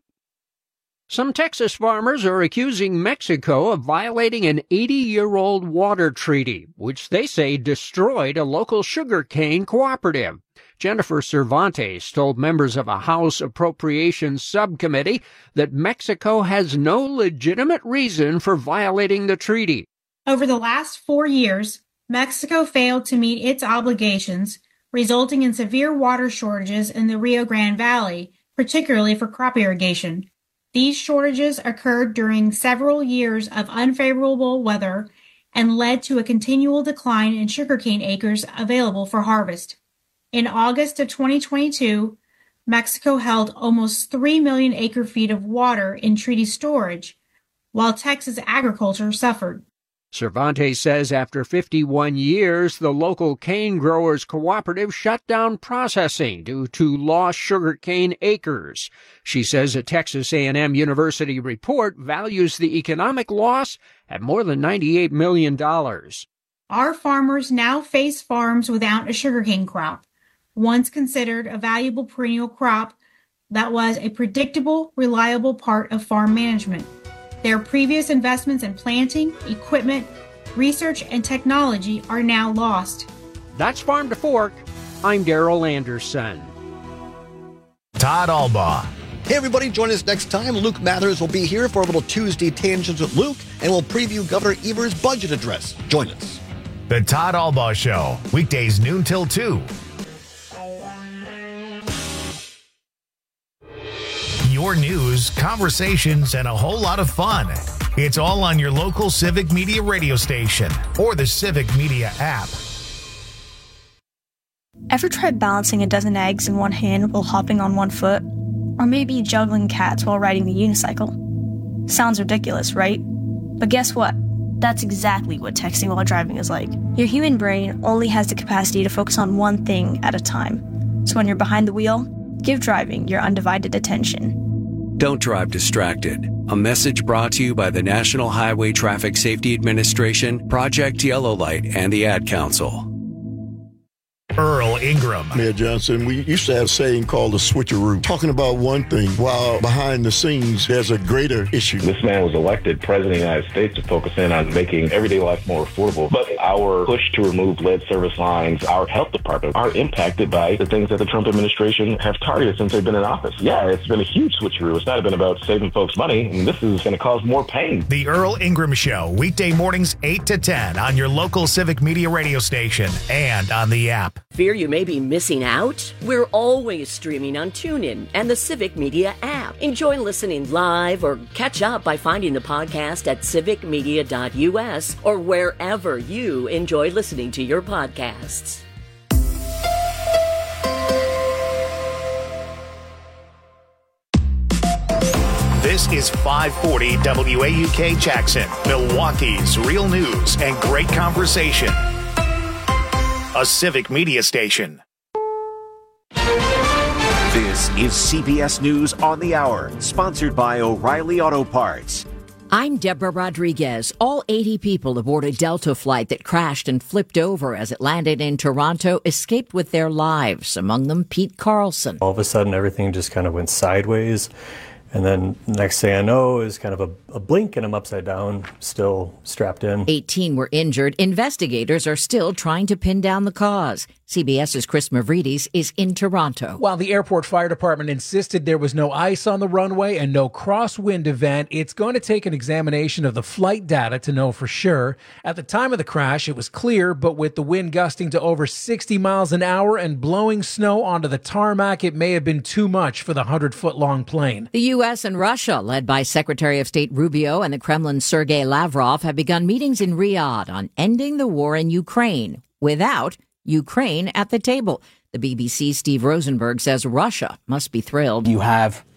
S24: Some Texas farmers are accusing Mexico of violating an eighty-year-old water treaty, which they say destroyed a local sugarcane cooperative. Jennifer Cervantes told members of a House Appropriations Subcommittee that Mexico has no legitimate reason for violating the treaty.
S26: Over the last four years, Mexico failed to meet its obligations, resulting in severe water shortages in the Rio Grande Valley, particularly for crop irrigation. These shortages occurred during several years of unfavorable weather and led to a continual decline in sugarcane acres available for harvest. In August of twenty twenty-two, Mexico held almost three million acre-feet of water in treaty storage, while Texas agriculture suffered.
S24: Cervantes says after fifty-one years, the local cane growers cooperative shut down processing due to lost sugarcane acres. She says a Texas A and M University report values the economic loss at more than ninety-eight million dollars.
S26: Our farmers now face farms without a sugarcane crop, once considered a valuable perennial crop that was a predictable, reliable part of farm management. Their previous investments in planting, equipment, research, and technology are now lost.
S24: That's Farm to Fork. I'm Daryl Anderson.
S1: Todd Albaugh.
S4: Hey everybody, join us next time. Luke Mathers will be here for a little Tuesday Tangents with Luke, and we'll preview Governor Evers' budget address. Join us.
S1: The Todd Albaugh Show, weekdays noon till two. Your news, conversations, and a whole lot of fun. It's all on your local Civic Media radio station or the Civic Media app.
S5: Ever tried balancing a dozen eggs in one hand while hopping on one foot? Or maybe juggling cats while riding the unicycle? Sounds ridiculous, right? But guess what? That's exactly what texting while driving is like. Your human brain only has the capacity to focus on one thing at a time. So when you're behind the wheel, give driving your undivided attention.
S6: Don't drive distracted. A message brought to you by the National Highway Traffic Safety Administration, Project Yellow Light, and the Ad Council.
S1: Earl Ingram.
S18: Mayor Johnson, we used to have a saying called the switcheroo, talking about one thing while behind the scenes there's a greater issue.
S20: This man was elected president of the United States to focus in on making everyday life more affordable. But our push to remove lead service lines, our health department, are impacted by the things that the Trump administration have targeted since they've been in office. Yeah, it's been a huge switcheroo. It's not been about saving folks money, and this is going to cause more pain.
S1: The Earl Ingram Show, weekday mornings eight to ten on your local Civic Media radio station and on the app.
S7: Fear you may be missing out? We're always streaming on TuneIn and the Civic Media app. Enjoy listening live or catch up by finding the podcast at civic media dot u s or wherever you enjoy listening to your podcasts.
S1: This is five forty W A U K Jackson, Milwaukee's real news and great conversation. A Civic Media station.
S21: This is C B S News on the Hour, sponsored by O'Reilly Auto Parts.
S27: I'm Deborah Rodriguez. All eighty people aboard a Delta flight that crashed and flipped over as it landed in Toronto escaped with their lives, among them Pete Carlson.
S28: All of a sudden, everything just kind of went sideways. And then next thing I know is kind of a, a blink and I'm upside down, still strapped in.
S27: eighteen were injured. Investigators are still trying to pin down the cause. CBS's Chris Mavridis is in Toronto.
S29: While the airport fire department insisted there was no ice on the runway and no crosswind event, it's going to take an examination of the flight data to know for sure. At the time of the crash, it was clear, but with the wind gusting to over sixty miles an hour and blowing snow onto the tarmac, it may have been too much for the one hundred foot long plane.
S27: The U S and Russia, led by Secretary of State Rubio and the Kremlin's Sergei Lavrov, have begun meetings in Riyadh on ending the war in Ukraine without Ukraine at the table. The B B C's Steve Rosenberg says Russia must be thrilled.
S30: You have